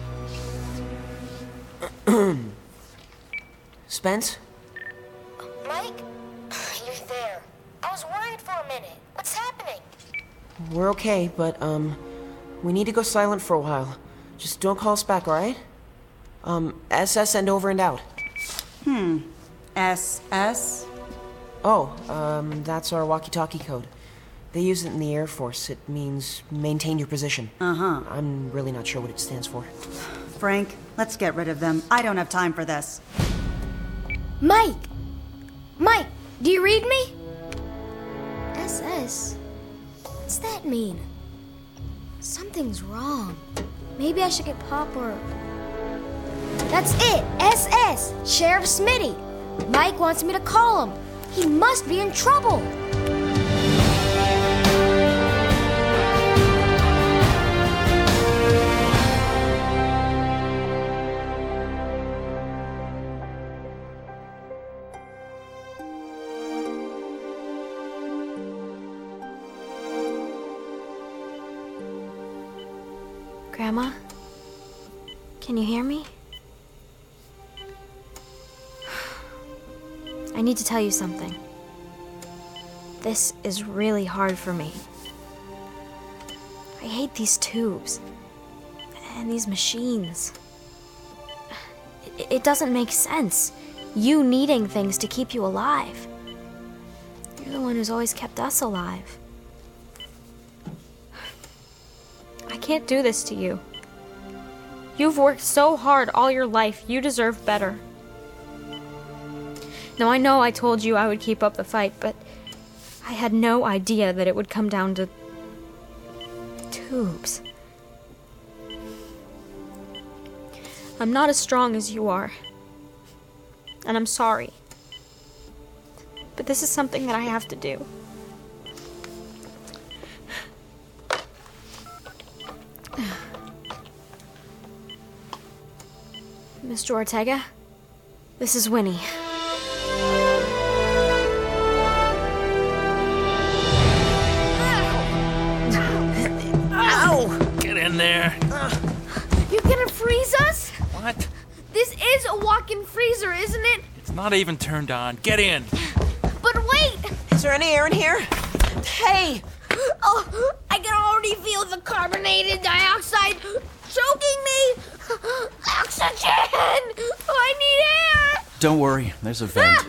Spence? Mike? You're there. I was worried for a minute. What's happening? We're okay, but, um, we need to go silent for a while. Just don't call us back, alright? Um, S S and over and out. Hmm. S S? Oh, um, that's our walkie-talkie code. They use it in the Air Force. It means maintain your position. Uh-huh. I'm really not sure what it stands for. Frank, let's get rid of them. I don't have time for this. Mike! Mike, do you read me? S S? What's that mean? Something's wrong. Maybe I should get Pop or... That's it! S S! Sheriff Smitty! Mike wants me to call him. He must be in trouble! Grandma? Can you hear me? I need to tell you something. This is really hard for me. I hate these tubes. And these machines. It, it doesn't make sense. You needing things to keep you alive. You're the one who's always kept us alive. I can't do this to you. You've worked so hard all your life. You deserve better. Now, I know I told you I would keep up the fight, but I had no idea that it would come down to tubes. I'm not as strong as you are. And I'm sorry. But this is something that I have to do. Mister Ortega, this is Winnie. Ow! Get in there. You're gonna freeze us? What? This is a walk-in freezer, isn't it? It's not even turned on. Get in. But wait! Is there any air in here? Hey! Oh, I can already feel the carbonated dioxide choking me! Oxygen! I need air! Don't worry, there's a vent.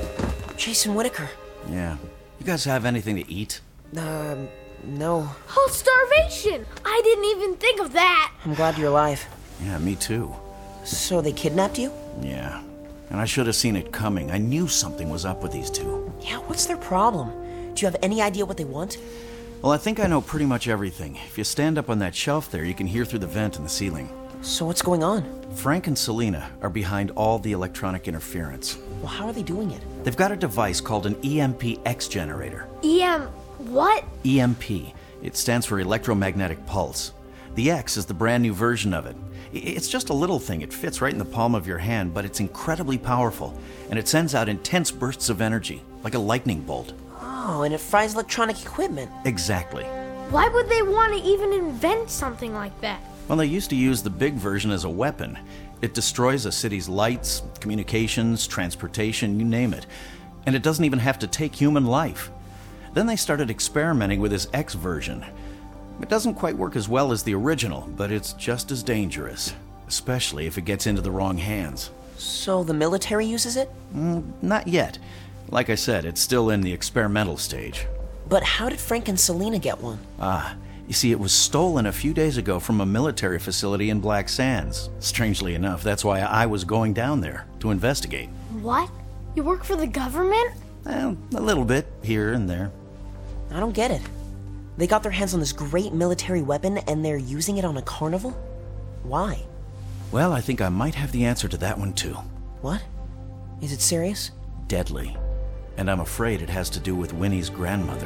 Jason Whitaker. Yeah. You guys have anything to eat? Um, no. Oh, starvation! I didn't even think of that! I'm glad you're alive. Yeah, me too. So they kidnapped you? Yeah. And I should have seen it coming. I knew something was up with these two. Yeah, what's their problem? Do you have any idea what they want? Well, I think I know pretty much everything. If you stand up on that shelf there, you can hear through the vent in the ceiling. So what's going on? Frank and Selina are behind all the electronic interference. Well, how are they doing it? They've got a device called an E M P X generator. E M what? E M P. It stands for electromagnetic pulse. The X is the brand new version of it. It's just a little thing. It fits right in the palm of your hand, but it's incredibly powerful, and it sends out intense bursts of energy, like a lightning bolt. Oh, and it fries electronic equipment. Exactly. Why would they want to even invent something like that? Well, they used to use the big version as a weapon. It destroys a city's lights, communications, transportation, you name it. And it doesn't even have to take human life. Then they started experimenting with this X version. It doesn't quite work as well as the original, but it's just as dangerous, especially if it gets into the wrong hands. So the military uses it? Mm, not yet. Like I said, it's still in the experimental stage. But how did Frank and Selina get one? Ah, you see, it was stolen a few days ago from a military facility in Black Sands. Strangely enough, that's why I was going down there, to investigate. What? You work for the government? Well, a little bit, here and there. I don't get it. They got their hands on this great military weapon and they're using it on a carnival? Why? Well, I think I might have the answer to that one, too. What? Is it serious? Deadly. And I'm afraid it has to do with Winnie's grandmother.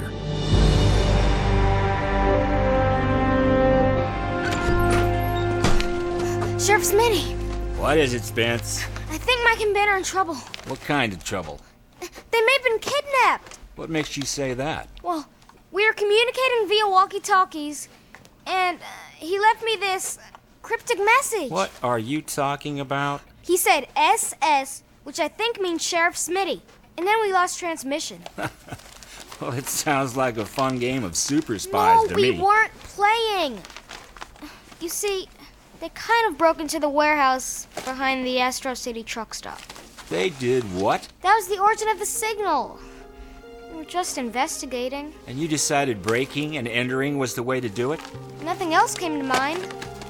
Sheriff Smitty! What is it, Spence? I think Mike and Ben are in trouble. What kind of trouble? They may have been kidnapped. What makes you say that? Well, we were communicating via walkie-talkies, and uh, he left me this cryptic message. What are you talking about? He said S S, which I think means Sheriff Smitty. And then we lost transmission. Well, it sounds like a fun game of super spies no, to we me. weren't playing. You see, they kind of broke into the warehouse behind the Astro City truck stop. They did what? That was the origin of the signal. We were just investigating. And you decided breaking and entering was the way to do it? Nothing else came to mind.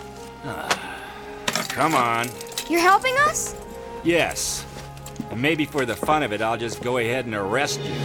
Come on. You're helping us? Yes. And maybe for the fun of it, I'll just go ahead and arrest you.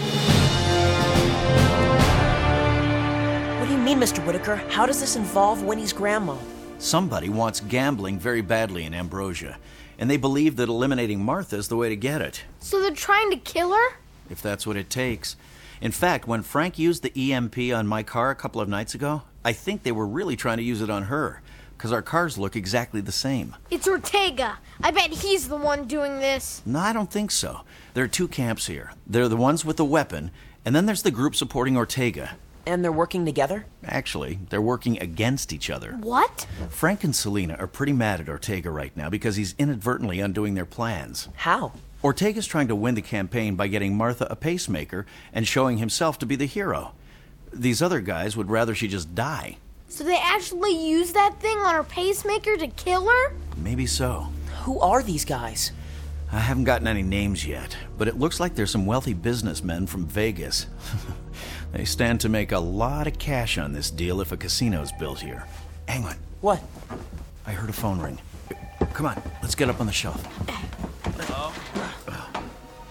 What do you mean, Mister Whitaker? How does this involve Winnie's grandma? Somebody wants gambling very badly in Ambrosia, and they believe that eliminating Martha is the way to get it. So they're trying to kill her? If that's what it takes. In fact, when Frank used the E M P on my car a couple of nights ago, I think they were really trying to use it on her, because our cars look exactly the same. It's Ortega. I bet he's the one doing this. No, I don't think so. There are two camps here. There are the ones with the weapon, and then there's the group supporting Ortega. And they're working together? Actually, they're working against each other. What? Frank and Selena are pretty mad at Ortega right now because he's inadvertently undoing their plans. How? Ortega's trying to win the campaign by getting Martha a pacemaker and showing himself to be the hero. These other guys would rather she just die. So they actually used that thing on her pacemaker to kill her? Maybe so. Who are these guys? I haven't gotten any names yet, but it looks like there's some wealthy businessmen from Vegas. They stand to make a lot of cash on this deal if a casino's built here. Hang on. What? I heard a phone ring. Come on, let's get up on the shelf. Hello? No.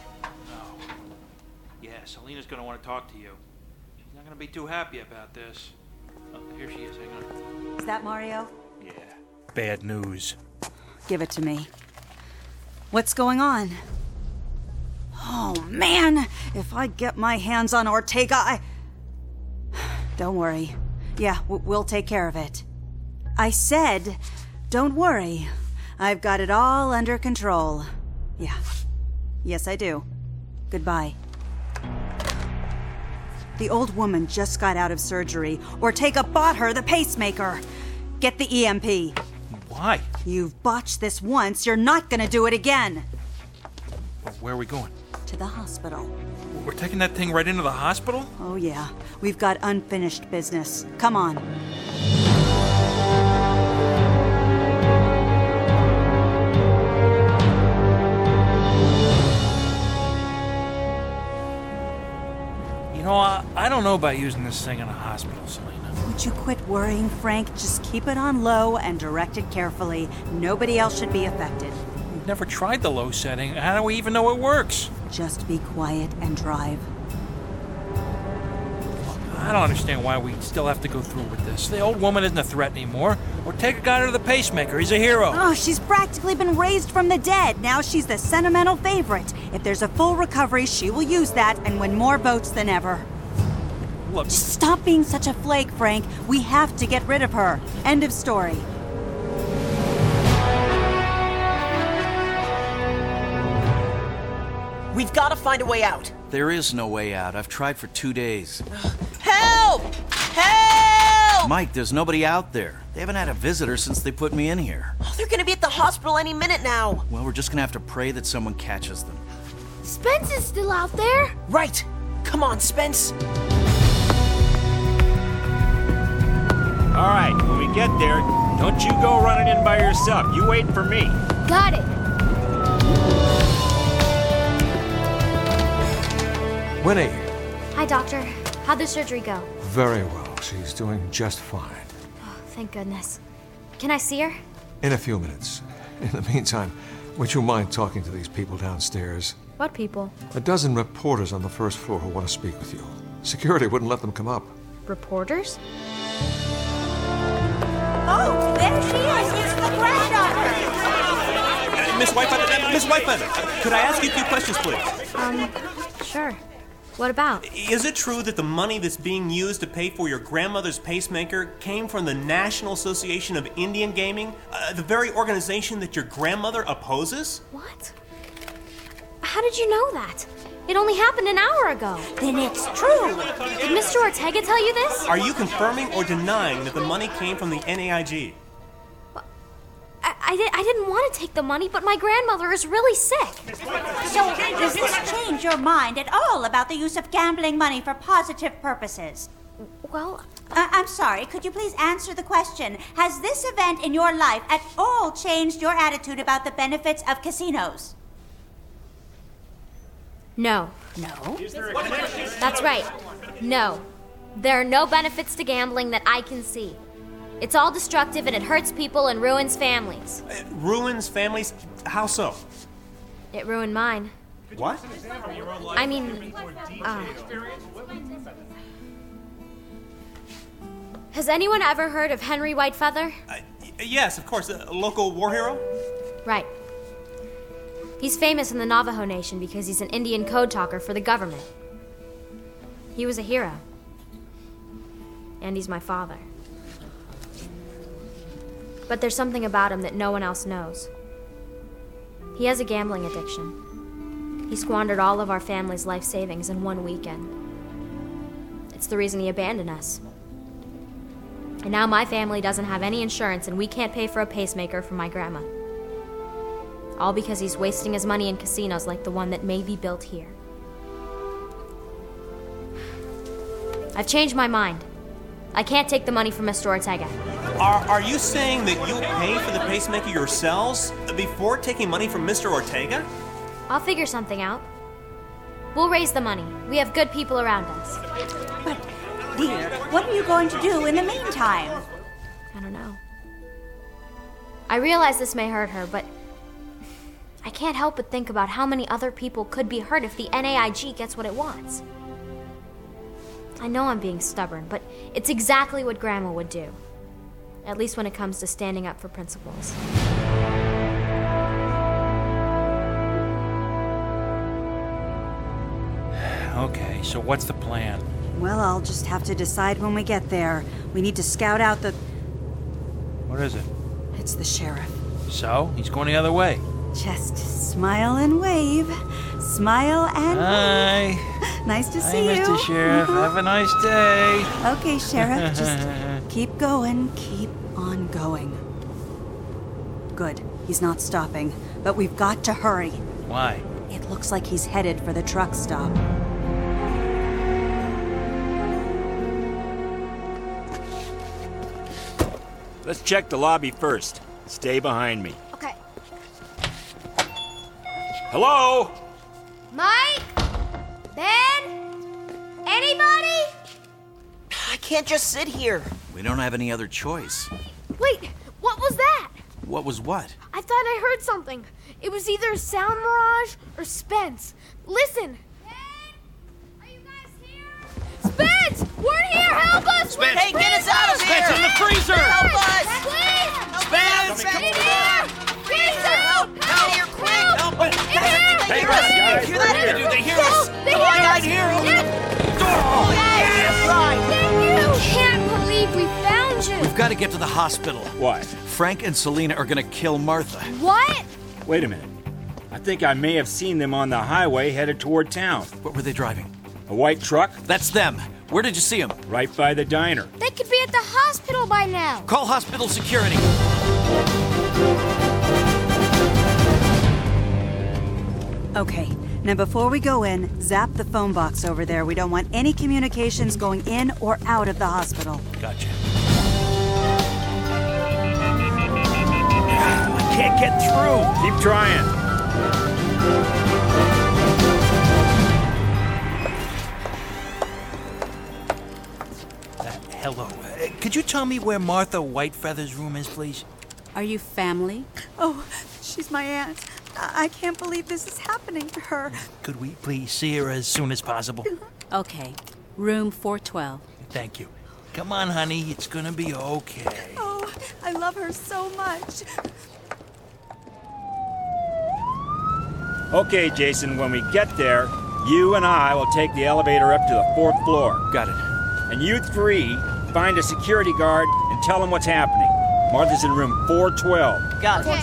Yeah, Selena's gonna want to talk to you. She's not gonna be too happy about this. Oh, here she is, hang on. Is that Mario? Yeah. Bad news. Give it to me. What's going on? Oh, man! If I get my hands on Ortega, I... Don't worry. Yeah, w- we'll take care of it. I said, don't worry. I've got it all under control. Yeah. Yes, I do. Goodbye. The old woman just got out of surgery. Ortega bought her the pacemaker. Get the E M P. Why? You've botched this once. You're not gonna do it again. Where are we going? To the hospital. We're taking that thing right into the hospital? Oh, yeah. We've got unfinished business. Come on. You know, I, I don't know about using this thing in a hospital, Selena. Would you quit worrying, Frank? Just keep it on low and direct it carefully. Nobody else should be affected. We've never tried the low setting. How do we even know it works? Just be quiet and drive. I don't understand why we still have to go through with this. The old woman isn't a threat anymore. Ortega got her to the pacemaker. He's a hero. Oh, she's practically been raised from the dead. Now she's the sentimental favorite. If there's a full recovery, she will use that and win more votes than ever. Look. Just stop being such a flake, Frank. We have to get rid of her. End of story. We've got to find a way out. There is no way out. I've tried for two days. Help! Help! Mike, there's nobody out there. They haven't had a visitor since they put me in here. Oh, they're gonna be at the hospital any minute now. Well, we're just gonna have to pray that someone catches them. Spence is still out there? Right. Come on, Spence. All right, when we get there, don't you go running in by yourself. You wait for me. Got it. Winnie. Hi, Doctor. How'd the surgery go? Very well. She's doing just fine. Oh, thank goodness. Can I see her? In a few minutes. In the meantime, would you mind talking to these people downstairs? What people? A dozen reporters on the first floor who want to speak with you. Security wouldn't let them come up. Reporters? Oh, there she is. It's the granddaughter. Uh, Miss Whitefeather, Miss Whitefeather, could I ask you a few questions, please? Um, sure. What about? Is it true that the money that's being used to pay for your grandmother's pacemaker came from the National Association of Indian Gaming, uh, the very organization that your grandmother opposes? What? How did you know that? It only happened an hour ago. Then it's true. Did Mister Ortega tell you this? Are you confirming or denying that the money came from the N A I G? I, I, di- I didn't want to take the money, but my grandmother is really sick. So, does this change your mind at all about the use of gambling money for positive purposes? Well, uh, I'm sorry, could you please answer the question? Has this event in your life at all changed your attitude about the benefits of casinos? No. No? That's right. No. There are no benefits to gambling that I can see. It's all destructive and it hurts people and ruins families. Uh, ruins families? How so? It ruined mine. What? I mean, uh, has anyone ever heard of Henry Whitefeather? Uh, y- yes, of course. A local war hero? Right. He's famous in the Navajo Nation because he's an Indian code talker for the government. He was a hero. And he's my father. But there's something about him that no one else knows. He has a gambling addiction. He squandered all of our family's life savings in one weekend. It's the reason he abandoned us. And now my family doesn't have any insurance and we can't pay for a pacemaker for my grandma. All because he's wasting his money in casinos like the one that may be built here. I've changed my mind. I can't take the money from Mister Ortega. Are, are you saying that you'll pay for the pacemaker yourselves before taking money from Mister Ortega? I'll figure something out. We'll raise the money. We have good people around us. But, dear, what are you going to do in the meantime? I don't know. I realize this may hurt her, but I can't help but think about how many other people could be hurt if the N A I G gets what it wants. I know I'm being stubborn, but it's exactly what Grandma would do. At least when it comes to standing up for principles. Okay, so what's the plan? Well, I'll just have to decide when we get there. We need to scout out the... What is it? It's the sheriff. So? He's going the other way. Just smile and wave. Smile and Hi. wave. Nice to Hi, see you. Mister Sheriff. Have a nice day. Okay, Sheriff. Just keep going. Keep on going. Good. He's not stopping. But we've got to hurry. Why? It looks like he's headed for the truck stop. Let's check the lobby first. Stay behind me. Okay. Hello? Mike? Ben? Anybody? I can't just sit here. We don't have any other choice. Wait, what was that? What was what? I thought I heard something. It was either Sound Mirage or Spence. Listen. Ben? Are you guys here? Spence! We're here! Help us! Spence! Hey, get us out of here! Spence, in the freezer! Help us! Please! Spence! In here! Please help! Help! Here, quick! Help! In here! They hear us! guys, Hear we're that? here. Do they hear us? They Oh, hear I us! hear 'em. Yes! Oh, yes! Right! Thank you! Can't believe we found you. We've got to get to the hospital. What? Frank and Selena are gonna kill Martha. What? Wait a minute. I think I may have seen them on the highway headed toward town. What were they driving? A white truck? That's them. Where did you see them? Right by the diner. They could be at the hospital by now. Call hospital security. Okay, now before we go in, zap the phone box over there. We don't want any communications going in or out of the hospital. Gotcha. I can't get through. Keep trying. Uh, hello. Uh, could you tell me where Martha Whitefeather's room is, please? Are you family? Oh, she's my aunt. I, I can't believe this is happening to her. Could we please see her as soon as possible? Okay. Room four twelve. Thank you. Come on, honey. It's gonna be okay. Oh, I love her so much. Okay, Jason, when we get there, you and I will take the elevator up to the fourth floor. Got it. And you three find a security guard and tell him what's happening. Martha's in room four twelve. Got it. Okay.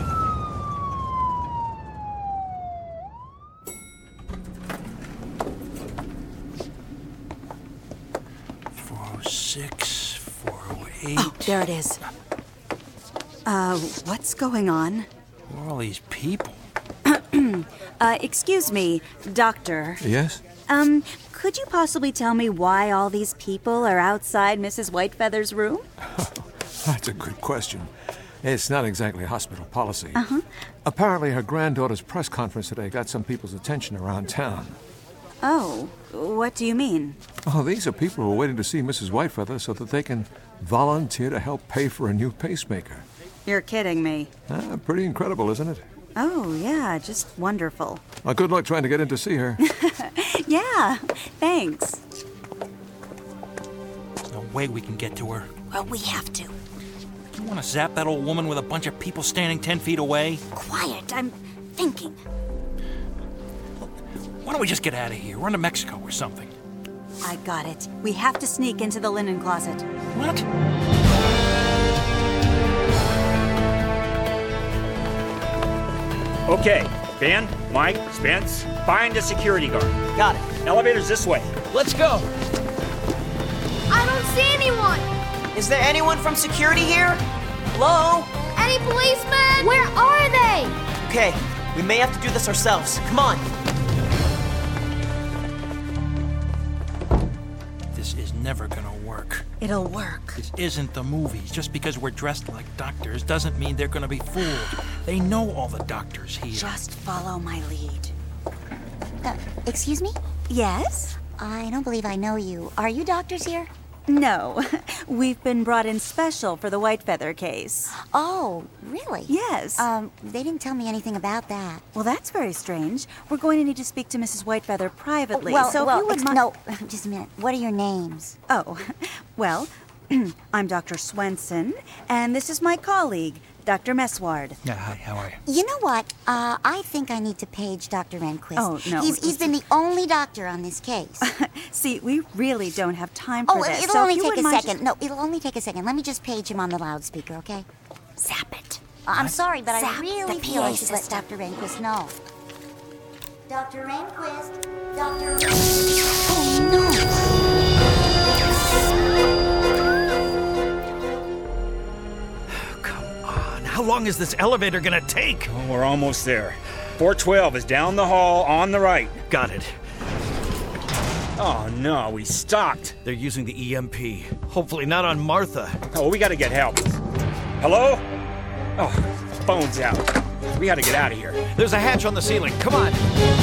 four oh six, four oh eight. Oh, there it is. Uh, what's going on? Who are all these people? uh, excuse me, doctor. Yes? Um, could you possibly tell me why all these people are outside Missus Whitefeather's room? That's a good question. It's not exactly hospital policy. Uh-huh. Apparently, her granddaughter's press conference today got some people's attention around town. Oh, what do you mean? Oh, these are people who are waiting to see Missus Whitefeather so that they can volunteer to help pay for a new pacemaker. You're kidding me. Ah, pretty incredible, isn't it? Oh, yeah, just wonderful. Well, good luck trying to get in to see her. Yeah, thanks. There's no way we can get to her. Well, we have to. You want to zap that old woman with a bunch of people standing ten feet away? Quiet, I'm thinking. Why don't we just get out of here? Run to Mexico or something. I got it. We have to sneak into the linen closet. What? Okay, Ben, Mike, Spence, find a security guard. Got it. Elevator's this way. Let's go. I don't see anyone. Is there anyone from security here? Hello? Any policemen? Where are they? Okay, we may have to do this ourselves. Come on. This is never gonna work. It'll work. This isn't the movies. Just because we're dressed like doctors doesn't mean they're gonna be fooled. They know all the doctors here. Just follow my lead. Uh, excuse me? Yes? I don't believe I know you. Are you doctors here? No. We've been brought in special for the White Feather case. Oh, really? Yes. Um, they didn't tell me anything about that. Well, that's very strange. We're going to need to speak to Missus White Feather privately. Well, so well, if you would ex- mind... no, just a minute. What are your names? Oh, well, I'm Doctor Swenson, and this is my colleague, Doctor Messward. Yeah, hi, how are you? You know what? Uh, I think I need to page Doctor Rehnquist. Oh, no. He's, he's been the only doctor on this case. See, we really don't have time for oh, this. it'll so only if you take a wouldn't mind second. just- No, it'll only take a second. Let me just page him on the loudspeaker, okay? Zap it. Uh, I'm sorry, but Zap I really the feel P A I should let system. Doctor Rehnquist know. Doctor Rehnquist. Doctor Rehnquist. Oh, no. How long is this elevator gonna take? Oh, we're almost there. four twelve is down the hall on the right. Got it. Oh, no, we stopped. They're using the E M P. Hopefully not on Martha. Oh, we gotta get help. Hello? Oh, phone's out. We gotta get out of here. There's a hatch on the ceiling. Come on.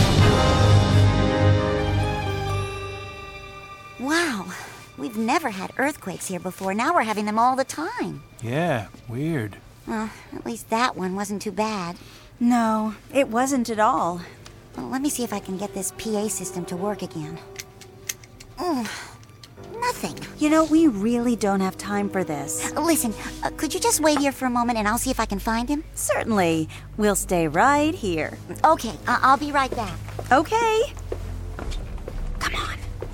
Wow. We've never had earthquakes here before. Now we're having them all the time. Yeah, weird. Well, at least that one wasn't too bad. No, it wasn't at all. Well, let me see if I can get this P A system to work again. Mm, nothing. You know, we really don't have time for this. Listen, uh, could you just wait here for a moment and I'll see if I can find him? Certainly. We'll stay right here. Okay, I- I'll be right back. Okay. Come on.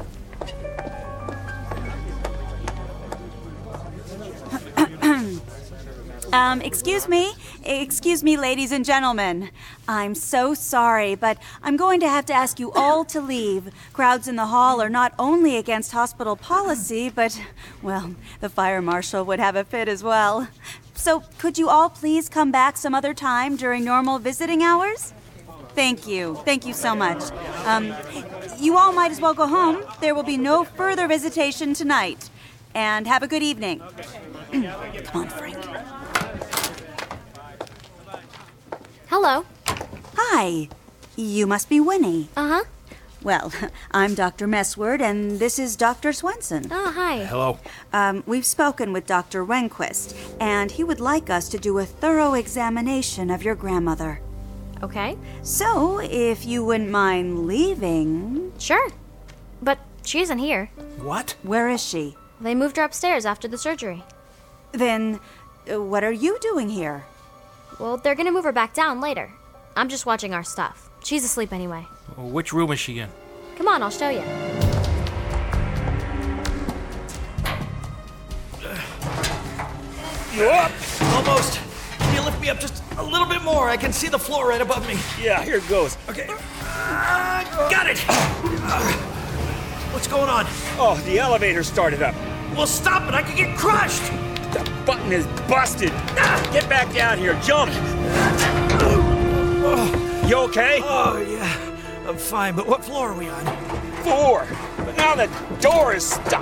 Um, excuse me? Excuse me, ladies and gentlemen. I'm so sorry, but I'm going to have to ask you all to leave. Crowds in the hall are not only against hospital policy, but, well, the fire marshal would have a fit as well. So, could you all please come back some other time during normal visiting hours? Thank you. Thank you so much. Um, you all might as well go home. There will be no further visitation tonight. And have a good evening. Come on, Frank. Hello. Hi. You must be Winnie. Uh-huh. Well, I'm Doctor Messward, and this is Doctor Swenson. Oh, hi. Hello. Um, we've spoken with Doctor Rehnquist, and he would like us to do a thorough examination of your grandmother. Okay. So, if you wouldn't mind leaving... Sure. But she isn't here. What? Where is she? They moved her upstairs after the surgery. Then, uh, what are you doing here? Well, they're gonna move her back down later. I'm just watching our stuff. She's asleep anyway. Which room is she in? Come on, I'll show you. You up? Almost. Can you lift me up just a little bit more? I can see the floor right above me. Yeah, here it goes. Okay. Uh, got it. Uh, what's going on? Oh, the elevator started up. Well, stop it. I could get crushed. The button is busted. Get back down here. Jump. You okay? Oh, yeah. I'm fine, but what floor are we on? Four. But now the door is stuck.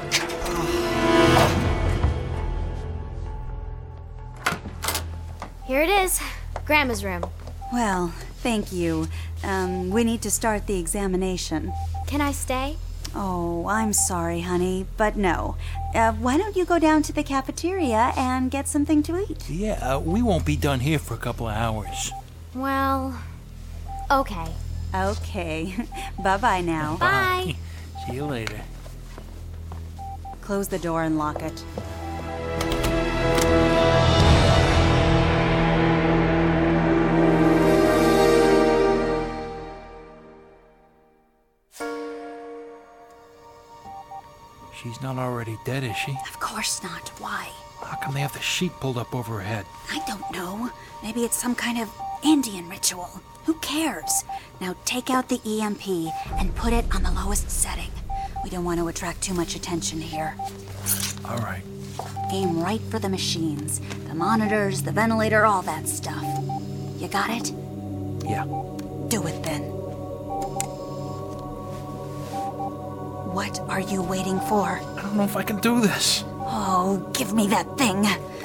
Here it is. Grandma's room. Well, thank you. Um, we need to start the examination. Can I stay? Oh, I'm sorry, honey, but no. Uh, why don't you go down to the cafeteria and get something to eat? Yeah, uh, we won't be done here for a couple of hours. Well, okay. Okay. Bye-bye now. Bye. See you later. Close the door and lock it. She's not already dead, is she? Of course not. Why? How come they have the sheet pulled up over her head? I don't know. Maybe it's some kind of Indian ritual. Who cares? Now take out the E M P and put it on the lowest setting. We don't want to attract too much attention here. All right. Aim right for the machines. The monitors, the ventilator, all that stuff. You got it? Yeah. Do it then. What are you waiting for? I don't know if I can do this. Oh, give me that thing.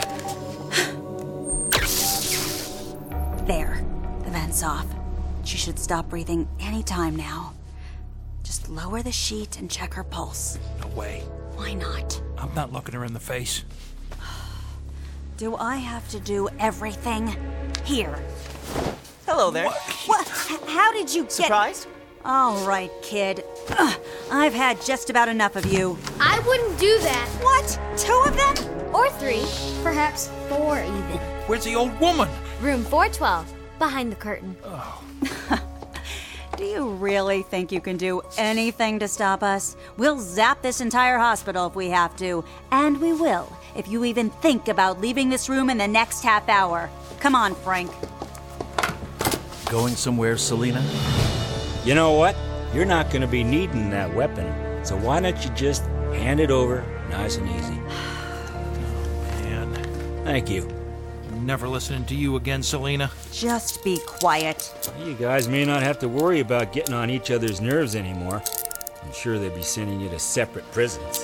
There. The vent's off. She should stop breathing any time now. Just lower the sheet and check her pulse. No way. Why not? I'm not looking her in the face. Do I have to do everything? Here. Hello there. What? H- How did you get... Surprised? All right, kid. Ugh, I've had just about enough of you. I wouldn't do that. What? Two of them? Or three. Perhaps four, even. Where's the old woman? Room four twelve, behind the curtain. Oh. Do you really think you can do anything to stop us? We'll zap this entire hospital if we have to. And we will, if you even think about leaving this room in the next half hour. Come on, Frank. Going somewhere, Selina? You know what? You're not going to be needing that weapon, so why don't you just hand it over nice and easy? Man. Thank you. I'm never listening to you again, Selina. Just be quiet. You guys may not have to worry about getting on each other's nerves anymore. I'm sure they'd be sending you to separate prisons.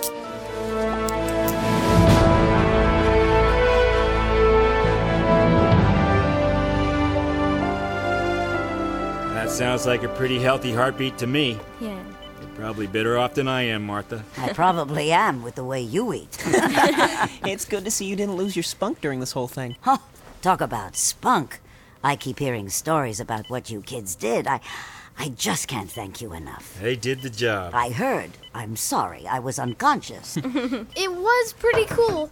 That sounds like a pretty healthy heartbeat to me. Yeah. You're probably better off than I am, Martha. I probably am with the way you eat. It's good to see you didn't lose your spunk during this whole thing. Huh, talk about spunk. I keep hearing stories about what you kids did. I I just can't thank you enough. They did the job. I heard. I'm sorry. I was unconscious. It was pretty cool.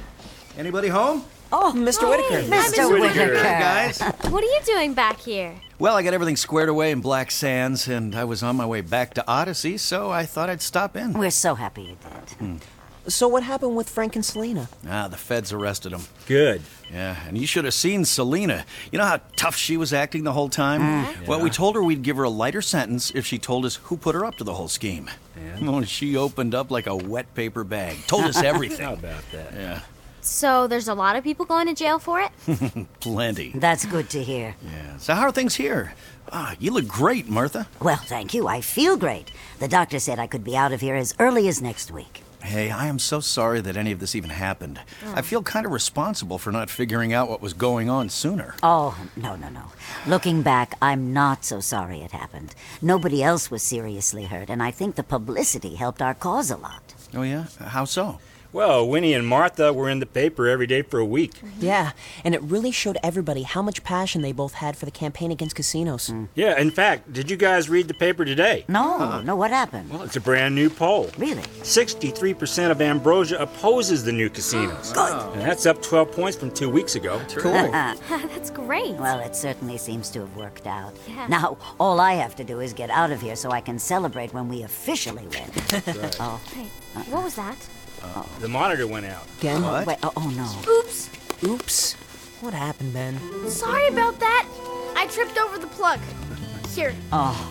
Anybody home? Oh, Mister Whitaker. Mister Whitaker. Hey, guys. What are you doing back here? Well, I got everything squared away in Black Sands, and I was on my way back to Odyssey, so I thought I'd stop in. We're so happy you did. Hmm. So what happened with Frank and Selina? Ah, the feds arrested him. Good. Yeah, and you should have seen Selina. You know how tough she was acting the whole time? Mm. Well, Yeah. we told her we'd give her a lighter sentence if she told us who put her up to the whole scheme. Yeah. Oh, she opened up like a wet paper bag. Told us everything. How about that? Yeah. So there's a lot of people going to jail for it? Plenty. That's good to hear. Yeah. So how are things here? Ah, you look great, Martha. Well, thank you. I feel great. The doctor said I could be out of here as early as next week. Hey, I am so sorry that any of this even happened. I feel kind of responsible for not figuring out what was going on sooner. Oh, no, no, no. Looking back, I'm not so sorry it happened. Nobody else was seriously hurt, and I think the publicity helped our cause a lot. Oh, yeah? How so? Well, Winnie and Martha were in the paper every day for a week. Yeah, and it really showed everybody how much passion they both had for the campaign against casinos. Mm. Yeah, in fact, did you guys read the paper today? No, no, what happened? Well, it's a brand new poll. Really? sixty-three percent of Ambrosia opposes the new casinos. Good. And that's up twelve points from two weeks ago. Cool. That's great. Well, it certainly seems to have worked out. Yeah. Now, all I have to do is get out of here so I can celebrate when we officially win. Right. Oh, Hey, what was that? Uh, the monitor went out. Again? wait, oh, oh no. Oops. Oops. What happened, Ben? Sorry about that. I tripped over the plug. Here. Oh.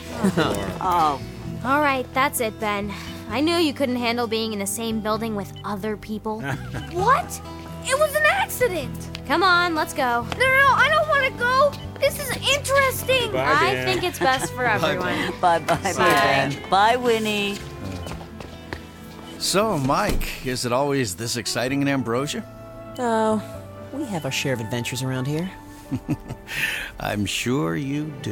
oh. All right, that's it, Ben. I knew you couldn't handle being in the same building with other people. What? It was an accident. Come on, let's go. No, no, no, I don't want to go. This is interesting. Bye, I Dan. think it's best for everyone. Bye-bye, Bye. Ben. Bye, Winnie. So, Mike, is it always this exciting in Ambrosia? Oh, we have our share of adventures around here. I'm sure you do.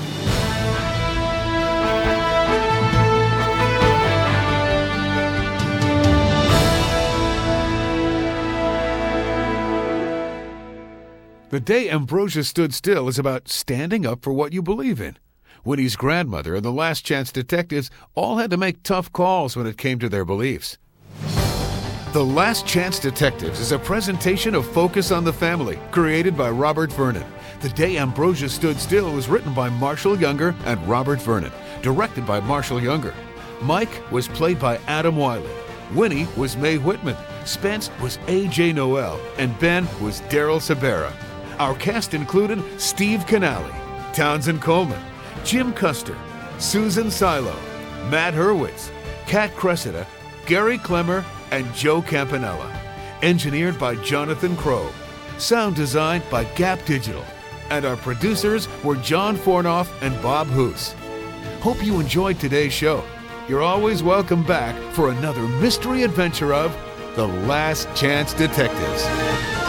The Day Ambrosia Stood Still is about standing up for what you believe in. Winnie's grandmother and the Last Chance detectives all had to make tough calls when it came to their beliefs. The Last Chance Detectives is a presentation of Focus on the Family, created by Robert Vernon. The Day Ambrosia Stood Still was written by Marshall Younger and Robert Vernon, directed by Marshall Younger. Mike was played by Adam Wiley. Winnie was Mae Whitman. Spence was A J Noel. And Ben was Daryl Sabera. Our cast included Steve Canale, Townsend Coleman, Jim Custer, Susan Silo, Matt Hurwitz, Kat Cressida, Gary Clemmer, and Joe Campanella. Engineered by Jonathan Crow. Sound designed by Gap Digital. And our producers were John Fornoff and Bob Hoos. Hope you enjoyed today's show. You're always welcome back for another mystery adventure of The Last Chance Detectives.